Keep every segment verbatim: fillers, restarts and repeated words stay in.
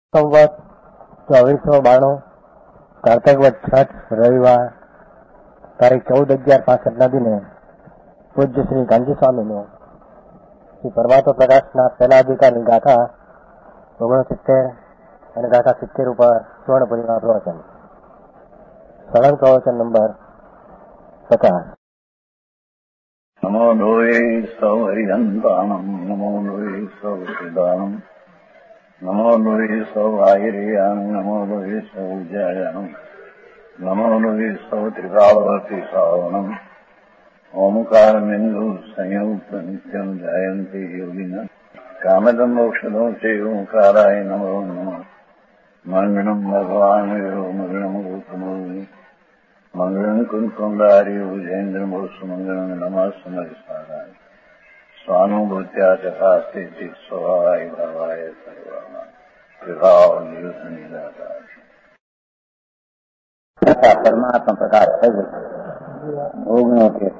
સંવત ચોવીસો બાણું કારતક વદ છઠ રવિવાર તારીખ ચૌદ અગિયાર પાસઠના દિને પૂજ્ય શ્રી ગાંધી સ્વામીનું શ્રી પરમાત્મા પ્રકાશના પહેલા અધિકારની ગાથા ઓગણસિત્તેર અને ગાથા સિત્તેર ઉપર સુવર્ણપુરીમાં પ્રવચન. સળંગ પ્રવચન નંબર પચાસ. નમો લોહે સૌ હરિહંતાણમ નમો લોહે સૌ સિદાનમ નમો લોહે સૌ આયર્યાન નમો લોહે સૌ જયાનમ નમો લોહે સૌ ત્રિકાવતી સાવનમ ઓમકારમેન્દુ સંયુક્ત નિત્યમ જાયંતિ યોગિના કામદમ મોક્ષદો તે ઓંકારાય નમો નમઃ. મંગળમ ભગવાન મંગળમ ગૌતમો મંગળમ કુંકુંડારી ભુજેન્દ્રમ સુમંગળમ નમઃ સમરિસારાય સ્વાનુભૂત્યા ચકાસ્તે સ્વભાવાય ભાવાય સર્વાના વિભાવ નિયુત નિરાકાર પરમાત્મા પ્રકાશ થઈ ગયો ઓગણોતેર.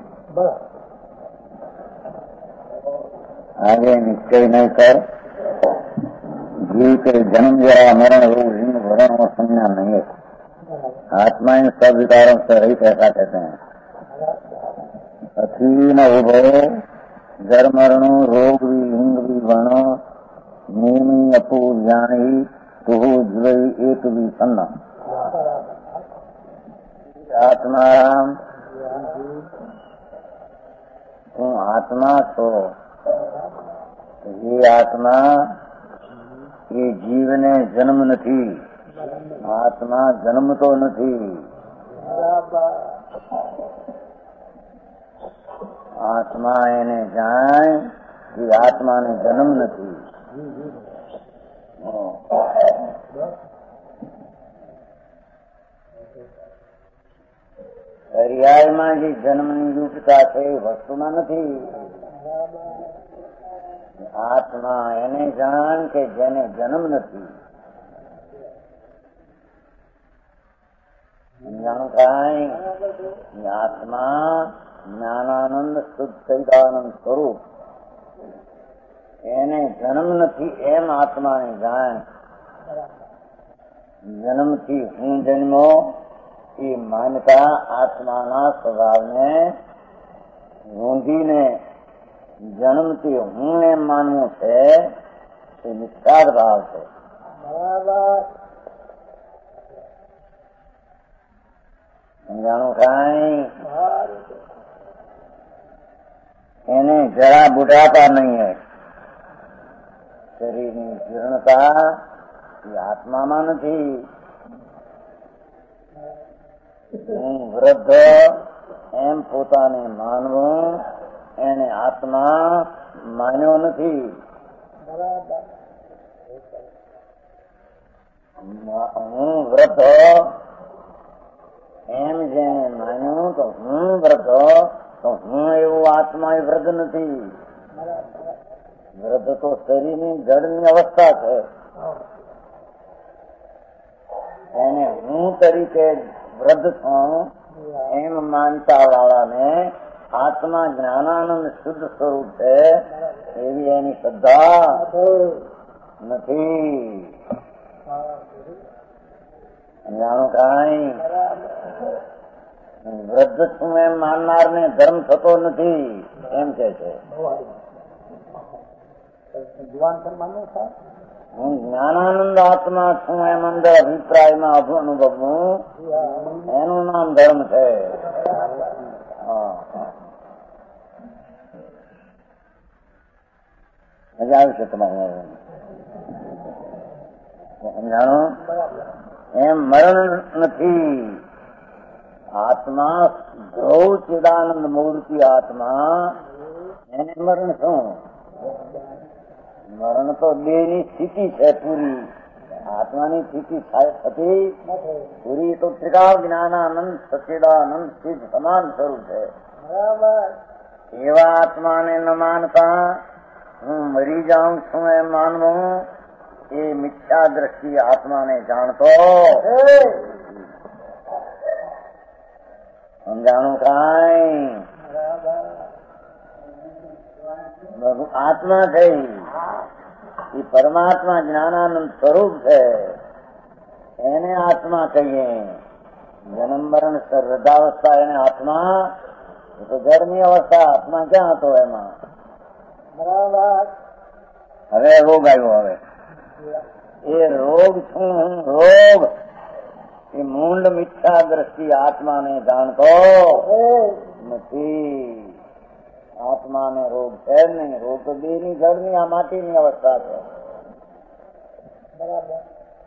आगे निश्चय नहीं कर जीव के जन्म जरा मरण रोग लिंग भरण और संज्ञा नहीं है. आत्मा इन सब विकारों से रहित ऐसा कहते हैं. अथीन उभो जर मरणो रोग भी लिंग भी वर्ण नेमी अपू ज्ञानी तुहु ज्वई एक भी सन्ना. आत्माराम तुम आत्मा तो ये आत्मा ये जीव ने जन्म નથી. आत्मा जन्म तो નથી. आत्मा એને જાણે કે આત્મા ને જન્મ નથી. પર્યાયમાં જે જન્મની યુક્તતા છે એ વસ્તુમાં નથી. આત્મા એને જાણ કે જેને જન્મ નથી. જાણું કાંઈ આત્મા જ્ઞાનાનંદ શુદ્ધ સૈદાનંદ સ્વરૂપ એને જન્મ નથી એમ આત્માને જાણ. જન્મથી હું જન્મો એ માનતા આત્માના સ્વભાવને ઊંધીને જન્મથી હું એમ માનવું છે એ નિષ્કાળ ભાવ છે. જાણું કાંઈ એને જરા બુઢાપા નહીં હોય. શરીરની જીર્ણતા એ આત્મામાં નથી. હું વૃદ્ધ એમ પોતાને માનવું એને આત્મા માન્યો નથી. હું વૃદ્ધ એમ જેને માન્યું તો હું વૃદ્ધ તો હું એવું આત્મા એ વૃદ્ધ નથી. વૃદ્ધ તો શરીરની જડની અવસ્થા છે. એને હું તરીકે વૃદ્ધ છું એમ માનતા વાળાને આત્મા જ્ઞાનાનંદ શુદ્ધ સ્વરૂપ છે એવી એની શ્રદ્ધા નથી. જાણું કાંઈ વૃદ્ધ છું એમ માનનાર ને ધર્મ થતો નથી એમ કે છે. હું જ્ઞાનાનંદ આત્મા છું એમ અંદર અભિપ્રાયમાં અનુભવવું એનું નામ ધર્મ છે. મજા આવશે તમારે સમજાણું. એમ મરણ નથી. આત્મા ધ્રુવ ચિદાનંદ મૂર્તિ આત્મા એને મરણ શું? મરણ તો બે ની સ્થિતિ છે પૂરી. આત્માની સ્થિતિ થતી પૂરી તો ત્રિકાળ જ્ઞાનાનંદ સચિદાનંદ સિદ્ધ સમાન સ્વરૂપ છે. એવા આત્માને ન માનતા હું મરી જાઉં છું એમ માનવું એ મિથ્યા દ્રષ્ટિ આત્માને જાણતો સમજાણું કાંઈ આત્મા થઈ એ પરમાત્મા જ્ઞાનાનંદ સ્વરૂપ છે, એને આત્મા કહીએ. જન્મ મરણ વૃદ્ધાવસ્થા એને આત્મા, એ તો જળની અવસ્થા, આત્મા ક્યાં હતો એમાં? બરાબર. હવે રોગ આવ્યો. હવે એ રોગ શું? રોગ એ મૂંડ મિથ્યા દ્રષ્ટિ આત્માને જાણતો નથી. આત્માને રોગ છે જ નહીં. રોગ તો બે ની જળની આ માટીની અવસ્થા છે. બરાબર.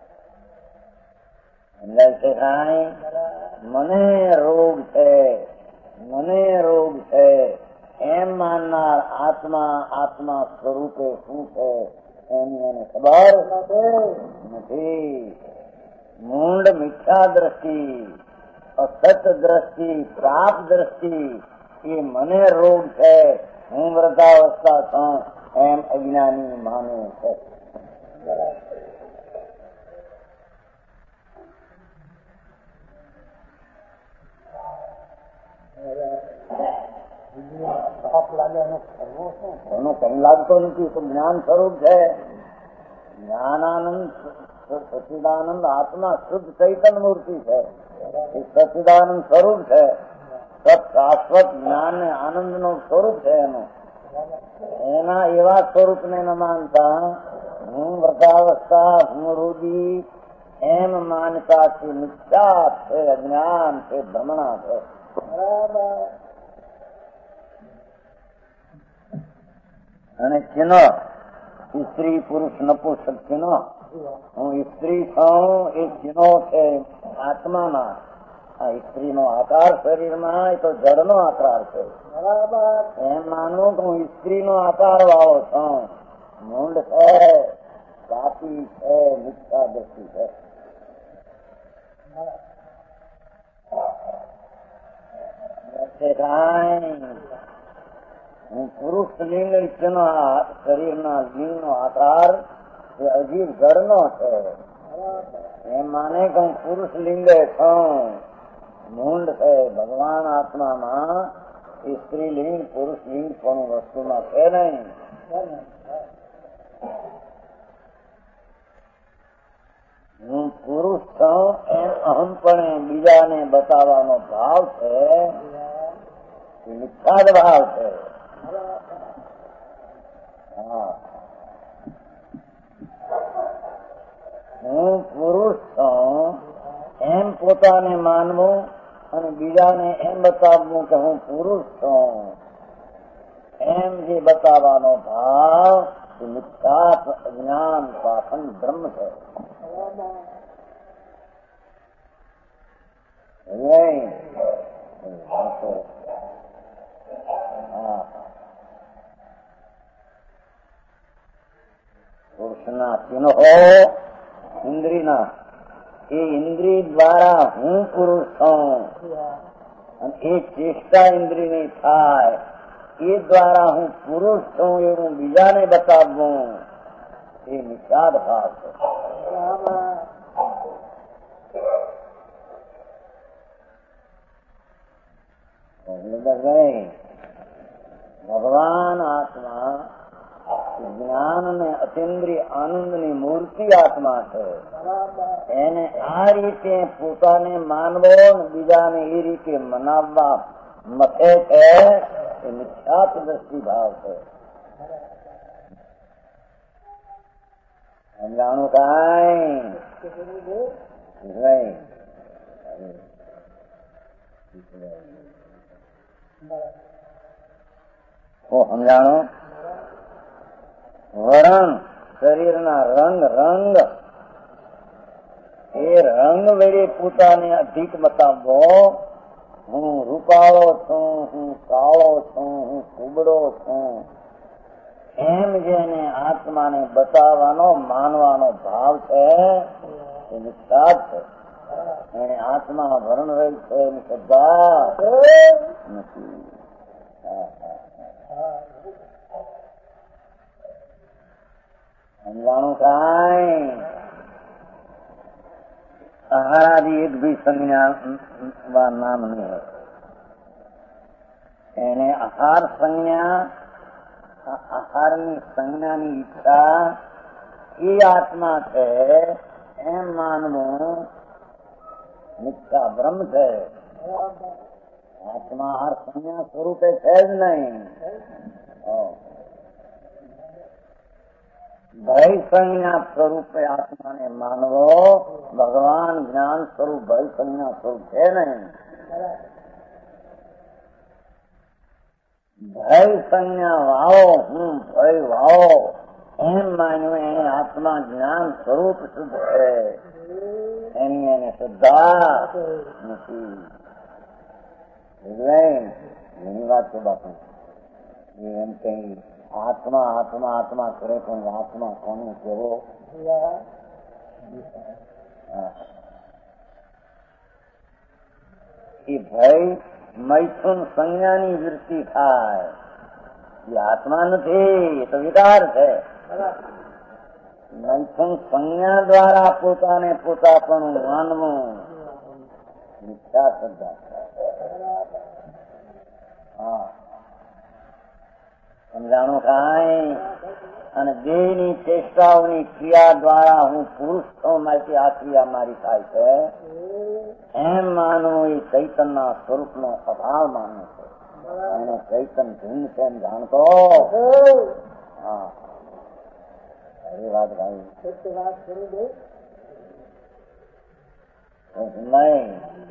સમજાય છે કાંઈ? મને રોગ છે, મને રોગ છે એમ માનનાર આત્મા આત્મા સ્વરૂપે શું છે એની એને ખબર નથી. મૂંડ મિથ્યા દ્રષ્ટિ, અસત દ્રષ્ટિ, પ્રાપ દ્રષ્ટિ, એ મને રોગ છે, હું વૃદ્ધાવસ્થા છું એમ અજ્ઞાની માને છે. એનું કઈ લાગતો નથી. તો જ્ઞાન સ્વરૂપ છે. જ્ઞાનાનંદ સચિદાનંદ આત્મા શુદ્ધ ચૈતન્ય મૂર્તિ છે. એ સચિદાનંદ સ્વરૂપ છે. સત શાશ્વત જ્ઞાન ને આનંદ નું સ્વરૂપ છે એનું. એના એવા સ્વરૂપ ને ન માનતા હું વૃદ્ધાવસ્થા, હું રોગી એમ માનતા છે મિથ્યા છે, અજ્ઞાન છે, ભ્રમણા છે. બરાબર. અને ચિહ્નો સ્ત્રી પુરુષ નપુંસક ચિહ્નો, હું સ્ત્રી છું એ ચિહ્નો છે આત્માના. આ સ્ત્રી નો આકાર શરીરમાં એ તો જળ નો આકાર છે. બરાબર. એમ માનવું કે હું સ્ત્રી નો આકાર વાળો છું. મૂંડ છે, પાપી છે, મિથ્યા દ્રષ્ટિ છે. હું પુરુષ લિંગ શરીરના લિંગ નો આકાર એ અજીબ જળ નો છે. એમ માને કે હું પુરુષ લિંગે છું. મૂંડ છે. ભગવાન આત્મામાં સ્ત્રી લિંગ પુરુષ લિંગ પણ વસ્તુમાં છે નહીં. હું પુરુષ છું એમ અહમપણે બીજાને બતાવવાનો ભાવ છે, એ મિથ્યાદ ભાવ છે. હા, હું પુરુષ છું એમ પોતાને માનવું અને બીજાને એમ બતાવવું કે હું પુરુષ છું એમ જે બતાવવાનો ભાવ એ મિથ્યા જ્ઞાન પાખંડ બ્રહ્મ છે. પુરુષના ચિહ્નો ઇન્દ્રિયના, એ ઇન્દ્રિય દ્વારા હું પુરુષ છું અને એ ચેષ્ટા ઇન્દ્રિયની થાય એ દ્વારા હું પુરુષ છું એવું બીજાને બતાવવું એ નિષાદ ભાવ છે. ભગવાન આત્મા જ્ઞાન ને અતિન્દ્રિય આનંદ ની મૂર્તિ આત્મા છે. એને આ રીતે પોતાને માનવો ને બીજાને એ રીતે મનાવવા મથે છે એ મિથ્યાત્વ દ્રષ્ટિ ભાવ છે. સમજાણું કાંઈ સમજાણું? વર્ણ શરીરના રંગ રંગ એ રંગ વડે પોતાને અધિક બતાવવો. હું રૂપાળો છું, હું કાળો છું, હું કુબડો છું એમ જેને આત્માને બતાવવાનો માનવાનો ભાવ છે એ નિષ્ઠાત છે. એને આત્મા વર્ણ રહી છે એની શ્રદ્ધા નથી. સમજાણું કાંઈ? આહારાદી એક ભી સંજ્ઞા નામ નહીં હોય. એને આહાર સંજ્ઞા, આહારની સંજ્ઞાની ઈચ્છા એ આત્મા છે એમ માનવું મિથ્યા ભ્રમ છે. આત્મા હર સંજ્ઞા સ્વરૂપે છે જ નહીં. ભય સંજ્ઞા સ્વરૂપે આત્માને માનવો, ભગવાન જ્ઞાન સ્વરૂપ ભય સંજ્ઞા સ્વરૂપ છે નહીં. ભય સંજ્ઞા વાવો, હું ભય વાવો એમ માન્યું એને આત્મા જ્ઞાન સ્વરૂપ શુદ્ધ છે, એની એને શ્રદ્ધા નથી. ઘણી વાત છે બાપુ. એમ કઈ આત્મા આત્મા આત્મા કરે પણ આત્મા કોને કેવો? એ ભય મૈથુન સંજ્ઞાની વૃત્તિ થાય, એ આત્મા નથી, એ તો વિકાર છે. મૈથુન સંજ્ઞા દ્વારા પોતાને પોતા પણ માનવું મિથ્યા શ્રદ્ધા. હા, સમજાણું કાંઈ? અને દેહની ચેષ્ટાઓની ક્રિયા દ્વારા હું પુરુષ છું, મારી આ ક્રિયા મારી થાય છે એમ માનવું એ ચૈતનના સ્વરૂપનો અભાવ માનવું છે. એને ચૈતન ભિન્ન છે એમ જાણતો. હા, એ વાત ભાઈ નહીં.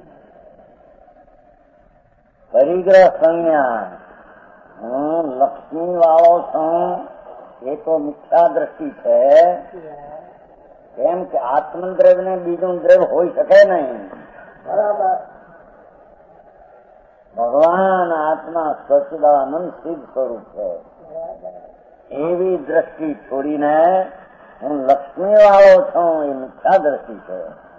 પરિગ્રહ સંજ્ઞા હું લક્ષ્મી વાળો છું એ તો મિથ્યા દ્રષ્ટિ છે. કેમ કે આત્મદ્રવ્ય ને બીજું દ્રવ્ય હોઈ શકે નહીં. બરાબર. ભગવાન આત્મા સચ્ચિદાનંદ સિદ્ધ સ્વરૂપ છે. એવી દ્રષ્ટિ છોડીને હું લક્ષ્મી વાળો છું એ મિથ્યા દ્રષ્ટિ છે.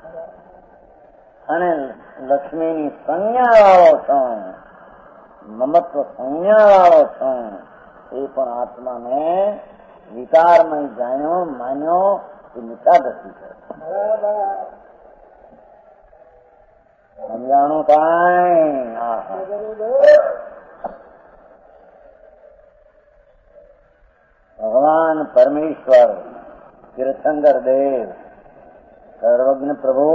અને લક્ષ્મીની સંજ્ઞા વાળો છું, મમત્વ સંજ્ઞા વાળો છું, એ પણ આત્માને વિકારમય જાણ્યો માન્યો એ મિથ્યા દ્રષ્ટિ છે. સમજાણું કાંઈ? ભગવાન પરમેશ્વર તીર્થંકર દેવ સર્વજ્ઞ પ્રભુ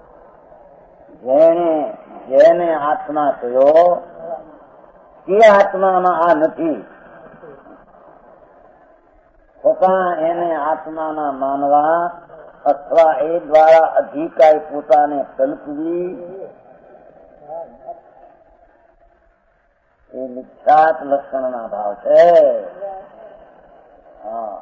જેને જેને આત્મા થયો એ આત્મામાં આ નથી છતાં એને આત્માના માનવા અથવા એ દ્વારા અધિકાય પોતાને કલ્પવી એ મિથ્યાત લક્ષણના ભાવ છે. હા,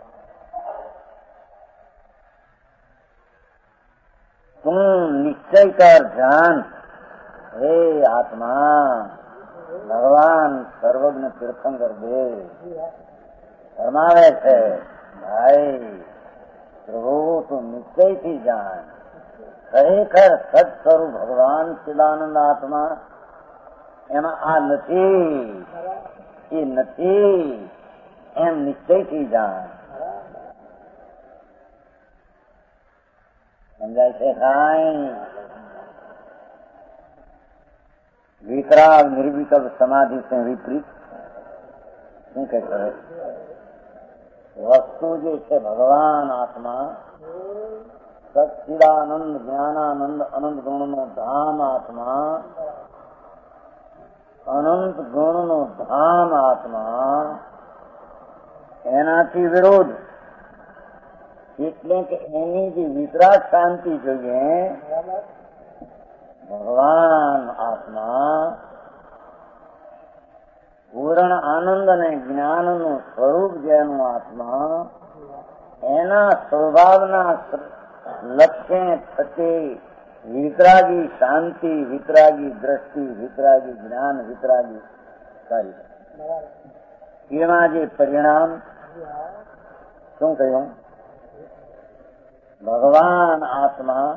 તું નિશ્ચય કર જાન હે આત્મા. ભગવાન સર્વજ્ઞ તીર્થંકર દેવ ફરમાવે છે, ભાઈ પ્રભુ તું નિશ્ચયથી જાણ ખરેખર સત સ્વરૂપ ભગવાન ચિદાનંદ આત્મા એમાં આ નથી, એ નથી એમ નિશ્ચયથી જાણ. સમજાય છે કાંઈ? વિતરાગ નિર્વિકલ્પ સમાધિ સે વિપરીત શું કે કરે? વસ્તુ જે છે ભગવાન આત્મા સચ્ચિદાનંદ જ્ઞાનાનંદ અનંત ગુણનો ધામ આત્મા, અનંત ગુણનો ધામ આત્મા એનાથી વિરોધ એટલે કે એની જે વિતરાગ શાંતિ જોઈએ ભગવાન આત્મા પૂર્ણ આનંદ અને જ્ઞાનનું સ્વરૂપ જેનું આત્મા એના સ્વભાવના લક્ષ્ય થતી વિતરાગી શાંતિ, વિતરાગી દ્રષ્ટિ, વિતરાગી જ્ઞાન, વિતરાગી કાર્ય એમાં જે પરિણામ શું કહ્યું? ભગવાન આત્મા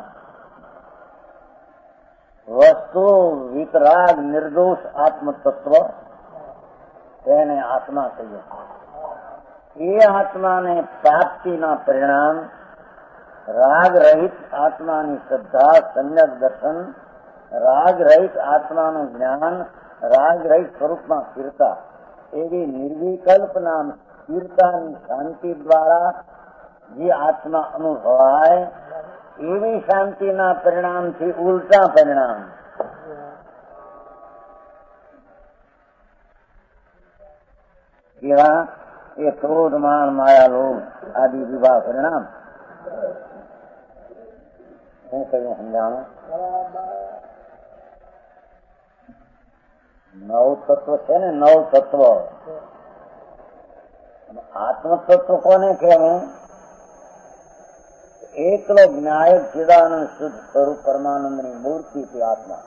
વસ્તુ વિતરાગ નિર્દોષ આત્મ તત્વ તેને આત્મા કહીએ. એ આત્માને પ્રાપ્તિના પરિણામ રાગ રહિત આત્માની શ્રદ્ધા, સમ્યક દર્શન, રાગ રહિત આત્માનું જ્ઞાન, રાગ રહિત સ્વરૂપમાં સ્થિરતા એવી નિર્વિકલ્પના સ્થિરતાની શાંતિ દ્વારા જે આત્મા અનુભવાય એવી શાંતિના પરિણામથી ઉલટા પરિણામ. કેવા? એ ક્રોધ માન માયા લોભ આદિ વિવાહ પરિણામ. શું કહ્યું સમજાણું? નવ તત્વ છે ને, નવ તત્વ. આત્મ તત્વ કોને કહેવું? એકલો જ્ઞાયક ચિદાનંદ શુદ્ધ સ્વરૂપ પરમાનંદની મૂર્તિ છે આત્મા.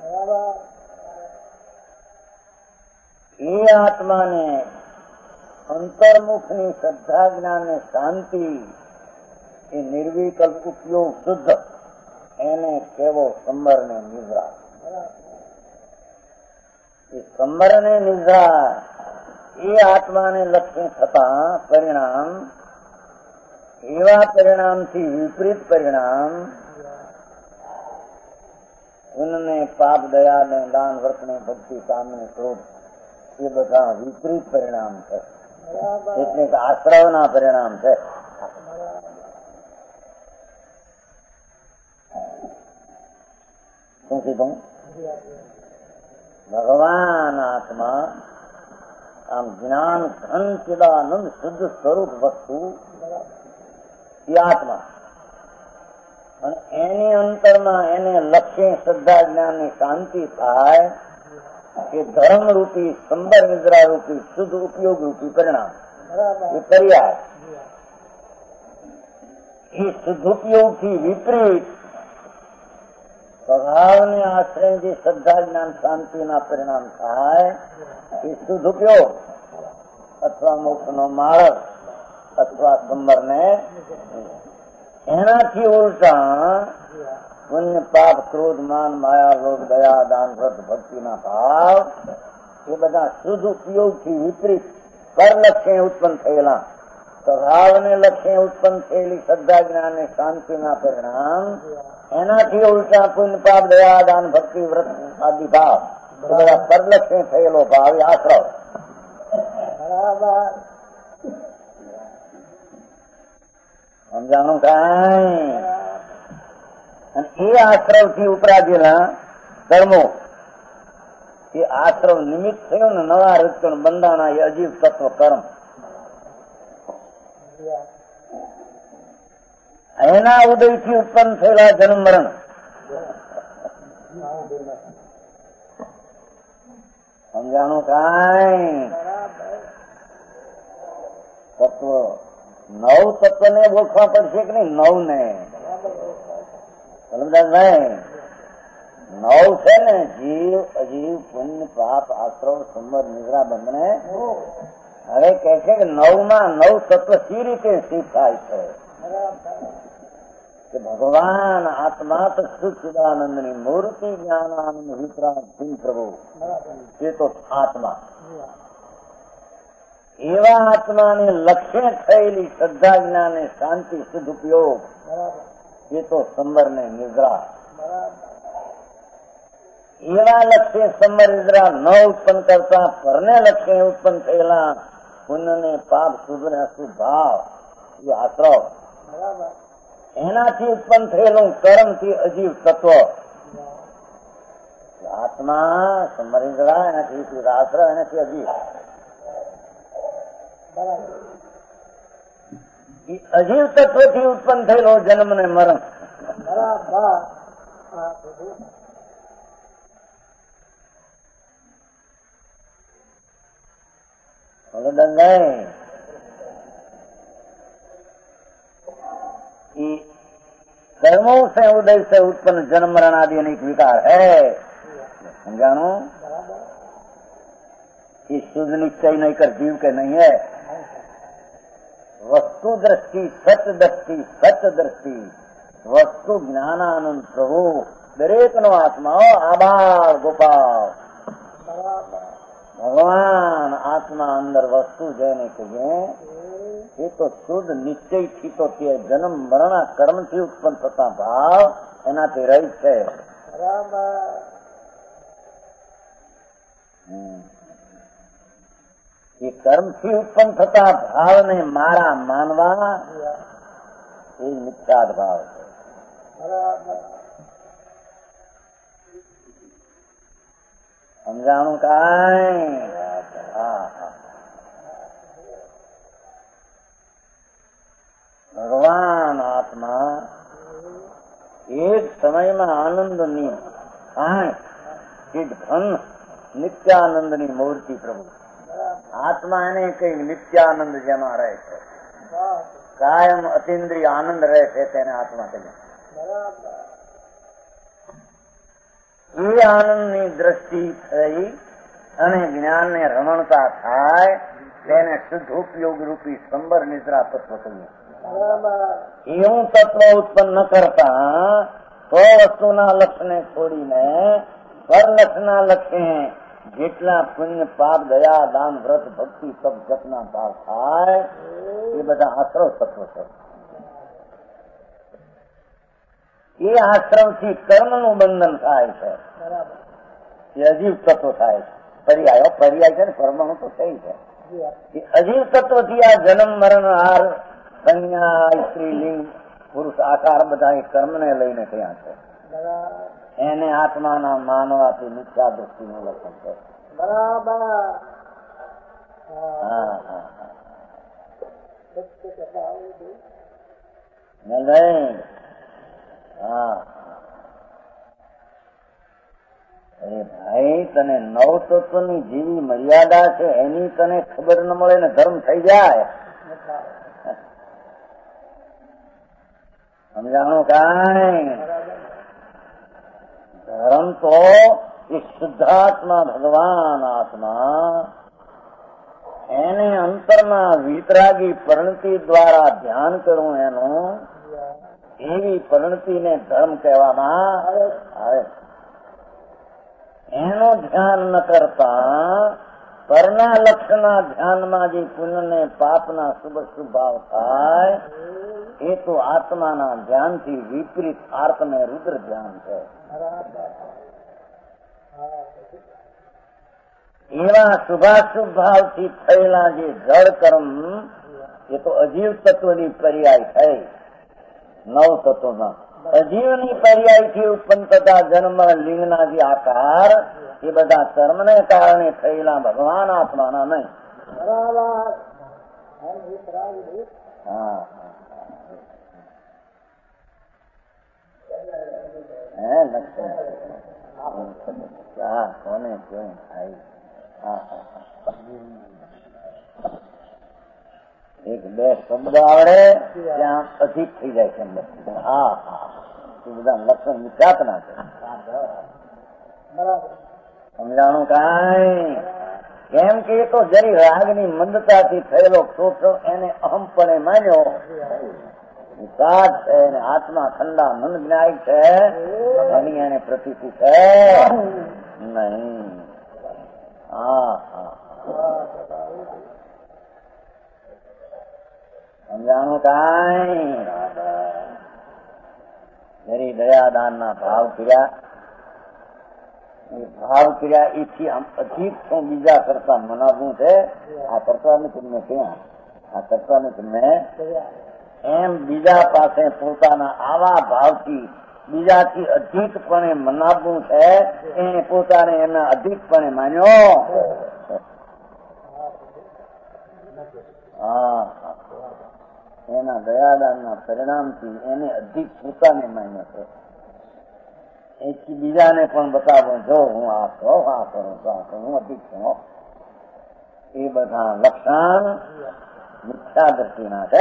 એ આત્માને અંતર્મુખની શ્રદ્ધા જ્ઞાન ને શાંતિ એ નિર્વિકલ્પ ઉપયોગ શુદ્ધ એને કેવો સંબર ને નિદ્રા. એ સંબર ને નિદ્રા એ આત્માને લક્ષ્ય થતા પરિણામ એવા પરિણામથી વિપરીત પરિણામ ઉનને પાપ દયા ને દાન વ્રત ને ભક્તિ કામ ને ક્રોધ એ બધા વિપરીત પરિણામ છે. એટલે કે આશ્રવના પરિણામ છે. શું કીધું? ભગવાન આત્મા આમ જ્ઞાન ઘન ચિદાનંદ શુદ્ધ સ્વરૂપ વસ્તુ એ આત્મા, અને એની અંતરમાં એને લક્ષ્ય શ્રદ્ધા જ્ઞાનની શાંતિ થાય કે ધર્મ રૂપી સંબર નિદ્રા રૂપી શુદ્ધ ઉપયોગ રૂપી પરિણામ એ પર્યાય. એ શુદ્ધોપયોગથી વિપરીત સ્વભાવને આશ્રય જે શ્રદ્ધા જ્ઞાન શાંતિના પરિણામ થાય એ શુદ્ધોપયોગ અથવા મોક્ષનો માર્ગ અથવા સંબર ને એનાથી ઉલટા પુણ્ય પાપ ક્રોધ માન માયા લોભ દયા દાન વ્રત ભક્તિના ભાવ એ બધા શુદ્ધ ઉપયોગથી વિપરીત પર લક્ષ્ય ઉત્પન્ન થયેલા સ્વભાવને લક્ષ્ય ઉત્પન્ન થયેલી શ્રદ્ધા જ્ઞાન ને શાંતિના પરિણામ એનાથી ઉલટા પુણ્ય પાપ દયા દાન ભક્તિ વ્રત આદિ ભાવ એ બધા પરલક્ષ્ય થયેલો ભાવ એ આશ્રવ. સમજાણું કાંઈ? અને એ આશ્રવ થી ઉપરાજેલા કર્મો એ આશ્રવ નિમિત્ત થયો ને નવા રચણ બંધાણા એ અજીવ તત્વ કર્મ એના ઉદયથી ઉત્પન્ન થયેલા જન્મ મરણ સમજાણું કાંઈ? તત્વ નવ તત્વ ને ઓળખવા પડશે કે નહીં? નવ ને ભાઈ નવ છે ને, જીવ અજીવ પુણ્ય પાપ આશ્રવ સંબર નિદ્રા બંધને. હવે કહે છે કે નવ માં નવ તત્વ સી રીતે સ્થિત થાય છે કે ભગવાન આત્મા તો સચ્ચિદાનંદ ની મૂર્તિ જ્ઞાનાનંદ વિતરાગ સિંહ પ્રભુ એ તો આત્મા. એવા આત્માને લક્ષ્ય થયેલી શ્રદ્ધા જ્ઞાન ને શાંતિ શુદ્ધ ઉપયોગ એ તો સંબર ને નિદ્રા. એવા લક્ષ્ય સંબર નિદ્રા ન ઉત્પન્ન કરતા પરને લક્ષ્ય ઉત્પન્ન થયેલા પુણ્ય ને પાપ શુભ ને અશુભ ભાવ એ આશ્રવ એનાથી ઉત્પન્ન થયેલું કર્મ થી અજીવ તત્વ આત્મા સંબર નિદ્રા એનાથી આશ્રવ એનાથી અજીવ. અજીવ તત્વથી ઉત્પન્ન થયેલો જન્મ ને મરણ कर्मों से उदय से उत्पन्न जन्म मरण आदि अनेक विकार है. समझानो? ये शुद्ध निश्चय नहीं कर जीव के नहीं है. वस्तु दृष्टि सत्य दृष्टि सत्य दृष्टि वस्तु જ્ઞાનાનંદ પ્રભુ દરેકનો આત્મા આભાર ગોપાલ ભગવાન આત્મા અંદર વસ્તુ જેને કહીએ એ તો શુદ્ધ નિશ્ચયથી તો તે જન્મ મરણ કર્મથી ઉત્પન્ન થતા ભાવ એનાથી રહી છે. એ કર્મથી ઉત્પન્ન થતા ભાવને મારા માનવા એ મિથ્યાદ ભાવ છે. સમજાણું કાંઈ? હા હા. ભગવાન આત્મા એક સમયમાં આનંદની કાંઈ કે ધન નિત્યાનંદની મૂર્તિ પ્રભુ. આત્મા એને કઈ નિત્યાનંદ જેમાં રહે છે, કાયમ અતિન્દ્રિય આનંદ રહે છે, તેને આત્મા કહે. એ આનંદની દ્રષ્ટિ થઈ અને જ્ઞાનને રમણતા થાય તેને શુદ્ધ ઉપયોગ રૂપી સંબર નિદ્રા તત્વ કહીએ. એવું તત્વ ઉત્પન્ન કરતા તો વસ્તુના લક્ષ્યને છોડીને પરલક્ષના લક્ષ્ય જેટલા પુણ્ય પાપ દયા દાન વ્રત ભક્તિ તપ જપના ભાવ થાય એ બધા આશ્રવ તત્વ છે. એ આશ્રમથી કર્મનું બંધન થાય છે, એ અજીવ તત્વ થાય છે. પર્યાય પર્યાય છે ને, પરમાણુ તો થઈ છે. એ અજીવ તત્વથી આ જન્મ મરણ હાર સંજ્ઞા સ્ત્રીલિંગ પુરુષ આકાર બધા એ કર્મને લઈને થયા છે. એને આત્માના માનવાથી મિથ્યા દ્રષ્ટિનું લક્ષણ છે. બરાબર. હા હા હા. અરે ભાઈ, તને નવ તત્વની જેવી મર્યાદા છે એની તને ખબર ન મળે ને ધર્મ થઈ જાય. સમજાણું કાંઈ? ધર્મ તો એ શુદ્ધાત્મા ભગવાન આત્મા એને અંતરમાં વિતરાગી પરિણતિ દ્વારા ધ્યાન કરવું, એનું એવી પરિણતિને ધર્મ કહેવામાં આવે. એનું ધ્યાન ન કરતા પરના લક્ષના ધ્યાનમાં જે પુણ્યને પાપના શુભ શુભાવ થાય એ તો આત્માના ધ્યાનથી વિપરીત આર્તને રુદ્ર ધ્યાન છે. એવા શુભાશુભ ભાવથી થયેલા જે જળ કર્મ એ તો અજીવ તત્વની પર્યાય થઈ. નવ તત્વમાં અજીવની પર્યાયથી ઉત્પન્ન થતા જન્મ લિંગના જે આકાર એ બધા કર્મને કારણે થયેલા ભગવાન આત્માના નહીં. હા હે લક્ષ્મણ હા કોને જોઈ થાય. હા એક બે શબ્દ આવડે ત્યાં અધિક થઈ જાય છે. હા હા એ બધા લક્ષણ વિચાતના છે. સમજાણું કાંઈ? કેમ કે એ તો જરી રાગની મંદતાથી થયેલો શોષણ એને અહમપણે માન્યો વિકાસ છે, એને આત્મા ઠંડા મન જ્ઞાયક છે એની એને પ્રતિતિ છે નહીં. હા હા સમજાણું કાંઈ? જરી દયાદાન ના ભાવ કર્યા, એ ભાવ કર્યા એથી આમ અધિક શું બીજા કરતા મનાવવું છે. આ કરતા ને તમને ક્યાં આ કરતા ને તમને એમ બીજા પાસે પોતાના આવા ભાવથી બીજાથી અધિકપણે મનાવવું છે. એને પોતાને એના અધિકપણે માન્યો. હા એના દયાદાનના પરિણામથી એને અધિક પોતાને માન્યો છે. એથી બીજાને પણ બતાવો, જો હું આ કહું આ કરું તો આ કરું, હું અધિક છું. એ બધા લક્ષણ મિથ્યા દ્રષ્ટિના છે.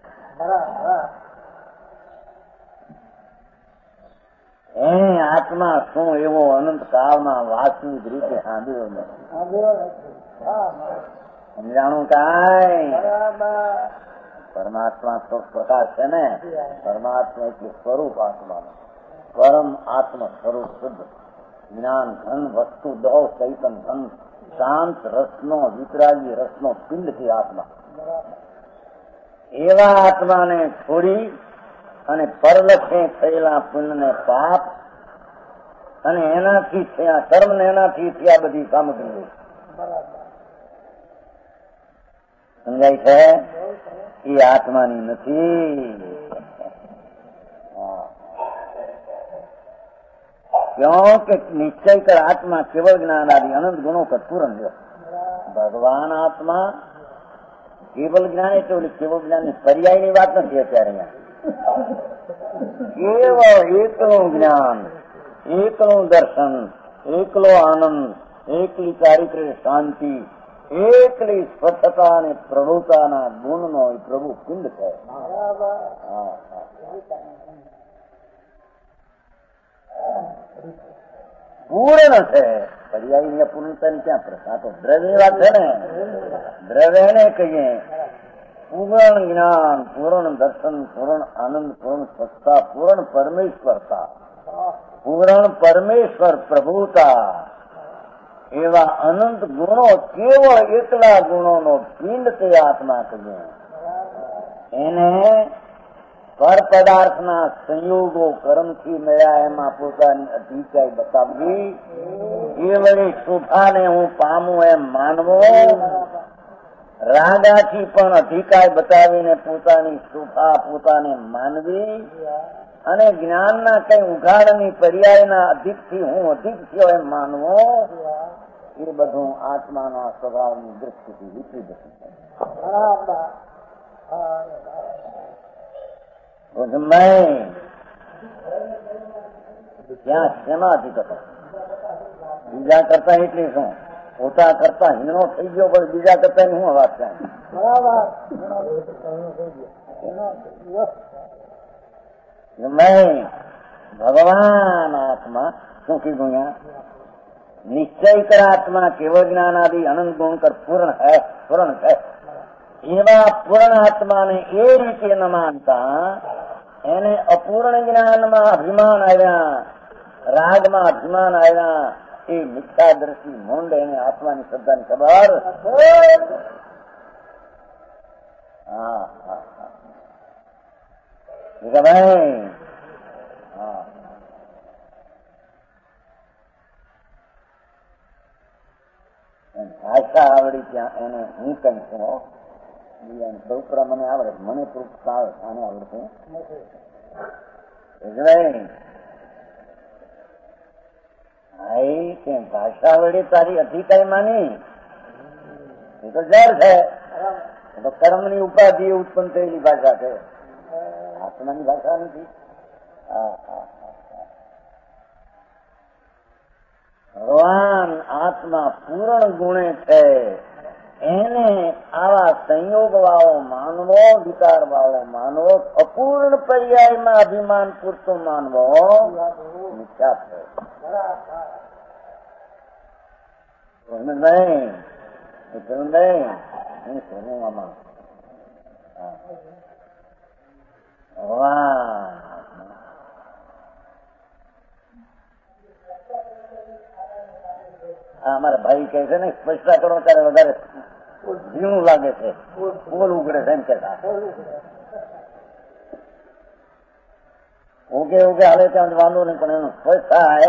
એ આત્મા શું એવો અનંત કાળમાં વાસ્તવિક રીતે સાંભળ્યો નથી. સમજાણું કાંઈ? પરમાત્મા તો પ્રકાશ છે ને. પરમાત્મા એટલે સ્વરૂપ આત્મા, પરમ આત્મ સ્વરૂપ શુદ્ધ જ્ઞાન ધન વસ્તુ દો ચૈતન ધન શાંત રસનો વિતરાગી રસનો પિંડ છે આત્મા. એવા આત્માને છોડી અને પરલક્ષે થયેલા પુણ્યને પાપ અને એનાથી થયા કર્મ ને એનાથી થયા બધી સામગ્રી સમજાય છે. એ આત્માની નથી. क्योंकि निश्चय कर आत्मा केवल ज्ञान आदि अनंत गुणों का पूर्ण है। भगवान आत्मा केवल ज्ञान है तो केवल ज्ञान पर्याय ની વાત નથી અત્યારે કેવળ એકલું જ્ઞાન, એકલું દર્શન, એકલો આનંદ, એકલી ચારિત્ર્ય શાંતિ, એકલી સ્વચ્છતા અને પ્રભુતાના ગુણનો પ્રભુ પિંડ છે. પૂર્ણ છે. પર્યાયની અપૂર્ણતાની ક્યાં પ્રશ્ન? આ તો દ્રવ્યની વાત છે ને. દ્રવ્યને કહીએ પૂર્ણ જ્ઞાન, પૂર્ણ દર્શન, પૂર્ણ આનંદ, પૂર્ણ સ્વચ્છતા, પૂર્ણ પરમેશ્વરતા, પૂર્ણ પરમેશ્વર પ્રભુતા એવા અનંત ગુણો કેવળ એકલા ગુણોનો પિંડ તે આત્મા કહીએ. એને પર પદાર્થના સંયોગો કર્મથી મળ્યા એમાં પોતાની અધિકાય બતાવવી, એ વળી શુભાને હું પામું એમ માનવો, રાગાથી પણ અધિકાય બતાવીને પોતાની શુભા પોતાને માનવી અને જ્ઞાનના કઈ ઉઘાડની પર્યાયના અધિકથી હું અધિક થયો એમ માનવો, એ બધું આત્માના સ્વભાવની દૃષ્ટિથી વિપરીત છે. ત્યાં શેમાં અધિક હતો? બીજા કરતા એટલી શું? પોતા કરતા હીનો થઈ ગયો, પણ બીજા કરતા ની શું વાત છે? ભગવાન આત્મા શું કીધું? નિશ્ચય કર આત્મા કેવળ જ્ઞાન આદि અનંત ગુણ કર પૂર્ણ હૈ, પૂર્ણ છે. એવા પૂર્ણ આત્માને એ રીતે ન માનતા એને અપૂર્ણ જ્ઞાનમાં અભિમાન આવ્યા, રાગમાં અભિમાન આવ્યા, એ મિથ્યા દ્રષ્ટિ મૂંડ એને આત્માની શ્રદ્ધાની ખબર. હા હા હા ભાઈ, હા ભાષા આવડી ત્યાં એને હું કઈ છું, બીજાને પ્રભુપરા મને આવડે, મને પ્રભુતા આવે, આને આવડતું કેમ? ભાષા વડે તારી અધિકારી માની એ તો જર છે, તો કર્મની ઉપાધિ ઉત્પન્ન થયેલી ભાષા છે, આત્માની ભાષા નથી. ભગવાન આત્મા પૂર્ણ ગુણે છે, એને આવા સંયોગ વાળો માનવો, વિકાર વાળો માનવો, અપૂર્ણ પર્યાયમાં અભિમાન પૂરતો માનવો મિથ્યા છે. અમારા ભાઈ કહે છે ને, સ્પષ્ટતા કરો ત્યારે વધારે ઝીણું લાગે છે, પોલ ઉગડે છે એમ કહેતા. ઓકે ઓકે હાલે ત્યાં વાંધો નહીં, પણ એનું સ્પષ્ટ થાય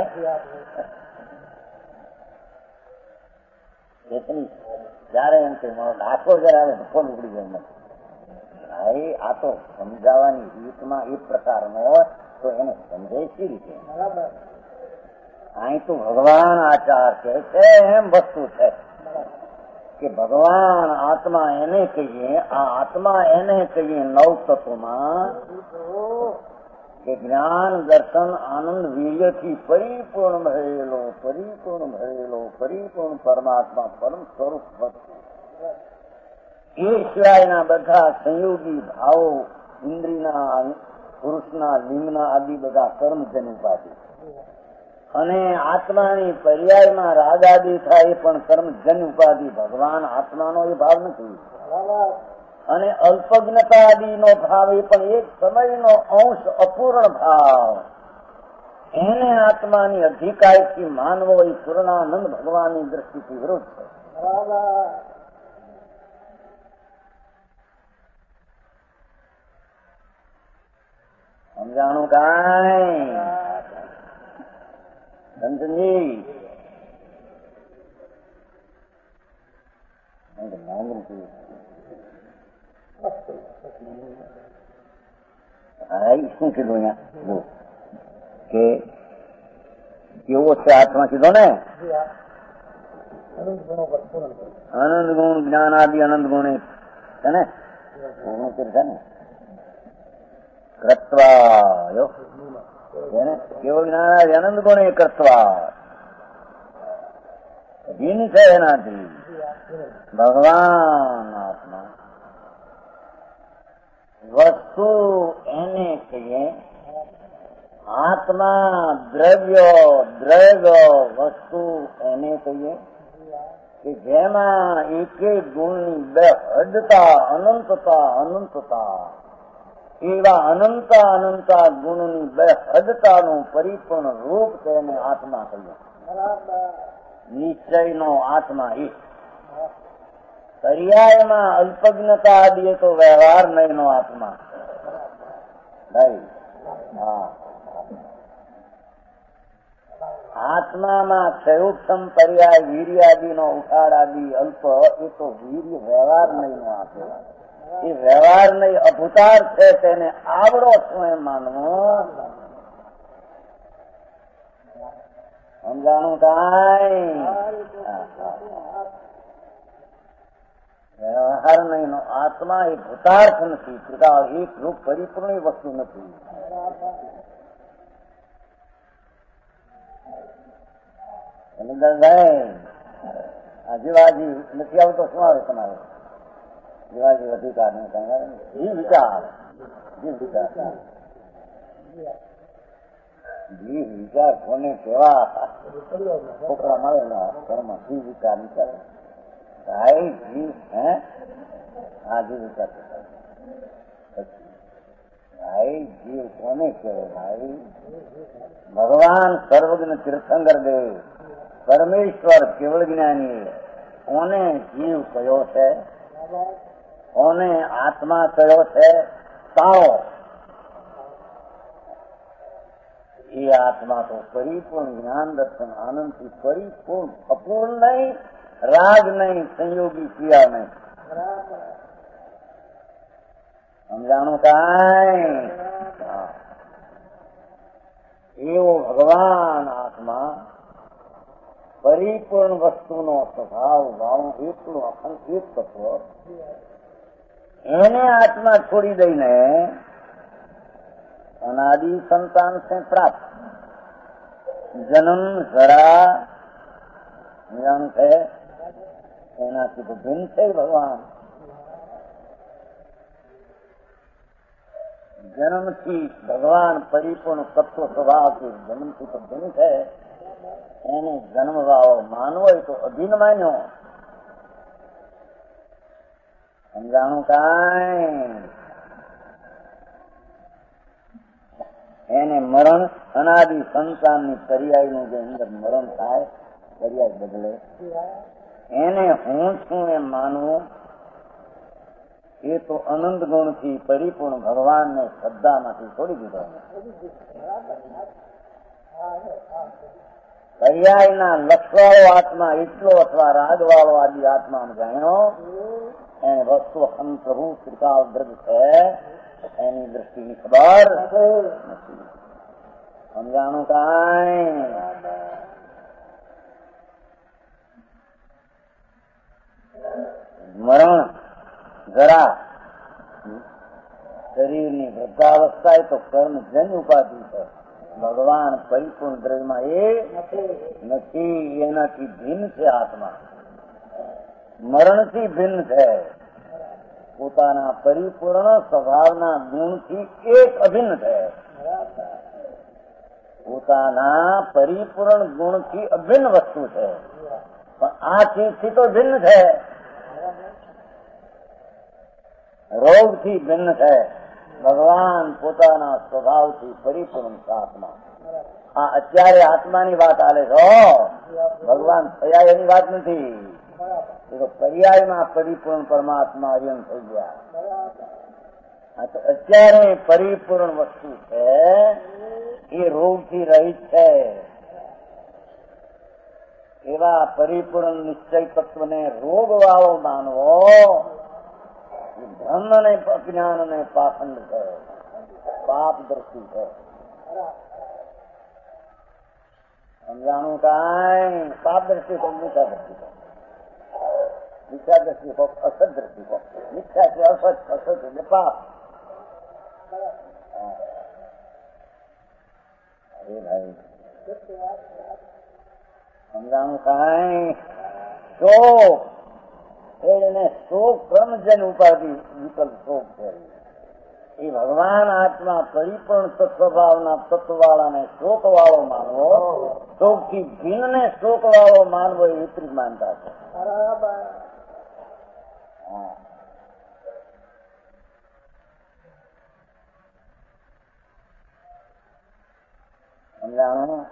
એટલી જયારે એમ કે મારો ડાકો જયારે આવે તો પોલ ઉગડી જાય નથી. ભાઈ આ તો સમજાવવાની રીતમાં એ પ્રકારનો હોય તો એને સમજાય સી રીતે? અહીં તો ભગવાન આચાર કે છે એમ વસ્તુ છે કે ભગવાન આત્મા એને કહીએ, આ આત્મા એને કહીએ નવ તત્વમાં કે જ્ઞાન, દર્શન, આનંદ, વીર્યથી પરિપૂર્ણ ભરેલો, પરિપૂર્ણ ભરેલો, પરિપૂર્ણ પરમાત્મા પરમ સ્વરૂપ વસ્તુ. એ સિવાયના બધા સંયોગી ભાવો, ઇન્દ્રિયના, પુરુષના, લિંગના આદિ બધા કર્મજન ઉપાધિ, અને આત્માની પર્યાયમાં રાગ આદિ થાય એ પણ કર્મજન ઉપાધિ. ભગવાન આત્માનો એ ભાવ નથી. અને અલ્પજ્ઞતા આદિનો ભાવ એ પણ એક સમયનો અંશ, અપૂર્ણ ભાવ. એને આત્માની અધિકારથી માનવો એ પૂર્ણાનંદ ભગવાનની દ્રષ્ટિથી વિરોધ છે. સમજાણું કાંઈ ધનજી? હા શું કીધું અહીંયા કે કેવો છે આત્મા કીધો ને અનંત ગુણ જ્ઞાન આદિ અનંત ગુણ છે ને છે ને કર્તવા કેવળ જ્ઞાન આદિ અનંત ગુણ એ કર્તવા ભીન છે એનાથી ભગવાન આત્મા વસ્તુ એને કહીએ આત્મા દ્રવ્ય દ્રવ્ય વસ્તુ એને કહીએ કે જેમાં એક એક ગુણની બે હદતા અનંતતા અનંતતા એવા અનંત અનંતા ગુણની બે હદતાનું પરિપૂર્ણ રૂપ તેને આત્મા કહીએ. નિશ્ચયનો આત્મા એ પર્યાયમાં અલ્પજ્ઞતા આદિએ તો વ્યવહાર નહીંનો આત્મા નહીં. હા, આત્મામાં ક્ષયોક્ષમ પર્યાય વીર્યાદિનો ઉઠાડ આદિ અલ્પ એ તો વીર્ય વ્યવહાર નહીંનો આત્મા. એ વ્યવહાર નહીં અભૂતાર છે તેને આવડો શું એમ માનવું સમજાણું કાંઈ વ્યવહાર નહીં આત્મા એ ભૂતાર્થ નથી. એક રૂપ પરિપૂર્ણ વસ્તુ નથી. જીવાજી નથી આવતો શું આવે તમારે જીવાજી અધિકાર નહીં જીવ વિચાર જીવ વિચાર જીવ વિચાર કોને કેવા છોકરા મળેલા ઘરમાં જીવ વિચાર વિચારે ભાઈ જીવ હે હા જીવ વિચાર ભાઈ જીવ કોને કહેવાય ભાઈ ભગવાન સર્વજ્ઞ તીર્થંકર દેવ પરમેશ્વર કેવળ જ્ઞાની કોને જીવ કયો છે કોને આત્મા કયો છે તારો એ આત્મા તો પરિપૂર્ણ જ્ઞાન દર્શન આનંદથી પરિપૂર્ણ અપૂર્ણ નહીં રાગ નહીં સંયોગી ક્રિયા નહીં સમજાણું કાંઈ એવો ભગવાન આત્મા પરિપૂર્ણ વસ્તુનો સ્વભાવ ભાવ એટલું અખંડિત તત્વ એને આત્મા છોડી દઈને અનાદિ સંતાન સે પ્રાપ્ત જન્મ જરા નિયમ છે એનાથી તો ભિન્ન છે ભગવાન. જન્મથી ભગવાન પરિપૂર્ણ તત્વ સ્વભાવથી જન્મથી તો ભિન્ન છે. એને જન્મવાળો માનવો એ તો અધીન માન્યો સમજાણું કાંઈ એને મરણ અનાદિ સંતાનની પર્યાયનું જે અંદર મરણ થાય પર્યાય બદલે એને હું છું એમ માનવું એ તો અનંત ગુણથી પરિપૂર્ણ ભગવાનને શ્રદ્ધામાંથી છોડી દીધો. પર્યાયના લક્ષવાળો આત્મા એટલો અથવા રાગવાળો આદિ આત્મા જાણ્યો એને વસ્તુ અહમ પ્રભુ શ્રીકાલ દ્રઢ છે એની દ્રષ્ટિની ખબર નથી. સમજાણું કાંઈ મરણ જરા શરીરની વૃદ્ધાવસ્થા એ તો કર્મ જન્ય ઉપાધિ છે. ભગવાન પરિપૂર્ણ દ્રવ્યમાં એ નથી. એનાથી ભિન્ન છે આત્મા મરણથી ભિન્ન છે. પોતાના પરિપૂર્ણ સ્વભાવના ગુણથી એક અભિન્ન છે. પોતાના પરિપૂર્ણ ગુણથી અભિન્ન વસ્તુ છે પણ આ ચીજથી તો ભિન્ન છે. રોગથી ભિન્ન છે. ભગવાન પોતાના સ્વભાવથી પરિપૂર્ણ આત્મા. આ અત્યારે આત્માની વાત આલે છો ભગવાન થયા એની વાત નથી. એ તો પર્યાયમાં પરિપૂર્ણ પરમાત્મા અર્યન થઈ ગયા. આ તો અત્યારે પરિપૂર્ણ વસ્તુ છે એ રોગથી રહિત છે. એવા પરિપૂર્ણ નિશ્ચય તત્વને રોગ વાળો માનવો ધર્મ ને અજ્ઞાન ને પાખંડ છે. પાપ દ્રષ્ટિ છે. સમજાણું કાંઈ પાપ દ્રષ્ટિ કોક મિથ્યા દ્રષ્ટિ કોક મિથ્યા દ્રષ્ટિ કોક અસત દ્રષ્ટિ કોક મિથ્યા એટલે અસત, અસત એટલે પાપ. અરે ભાઈ સમજાણું કાંઈ શોક એને શોક કર્મજન ઉપાધિ વિકલ્પ શોક છે. એ ભગવાન આત્મા પરિપૂર્ણ તત્વભાવના તત્વવાળાને શોક વાળો માનવો, શોક થી ભિન્ન ને શોક વાળો માનવો એ વિપરીત માનતા છે. સમજાણું?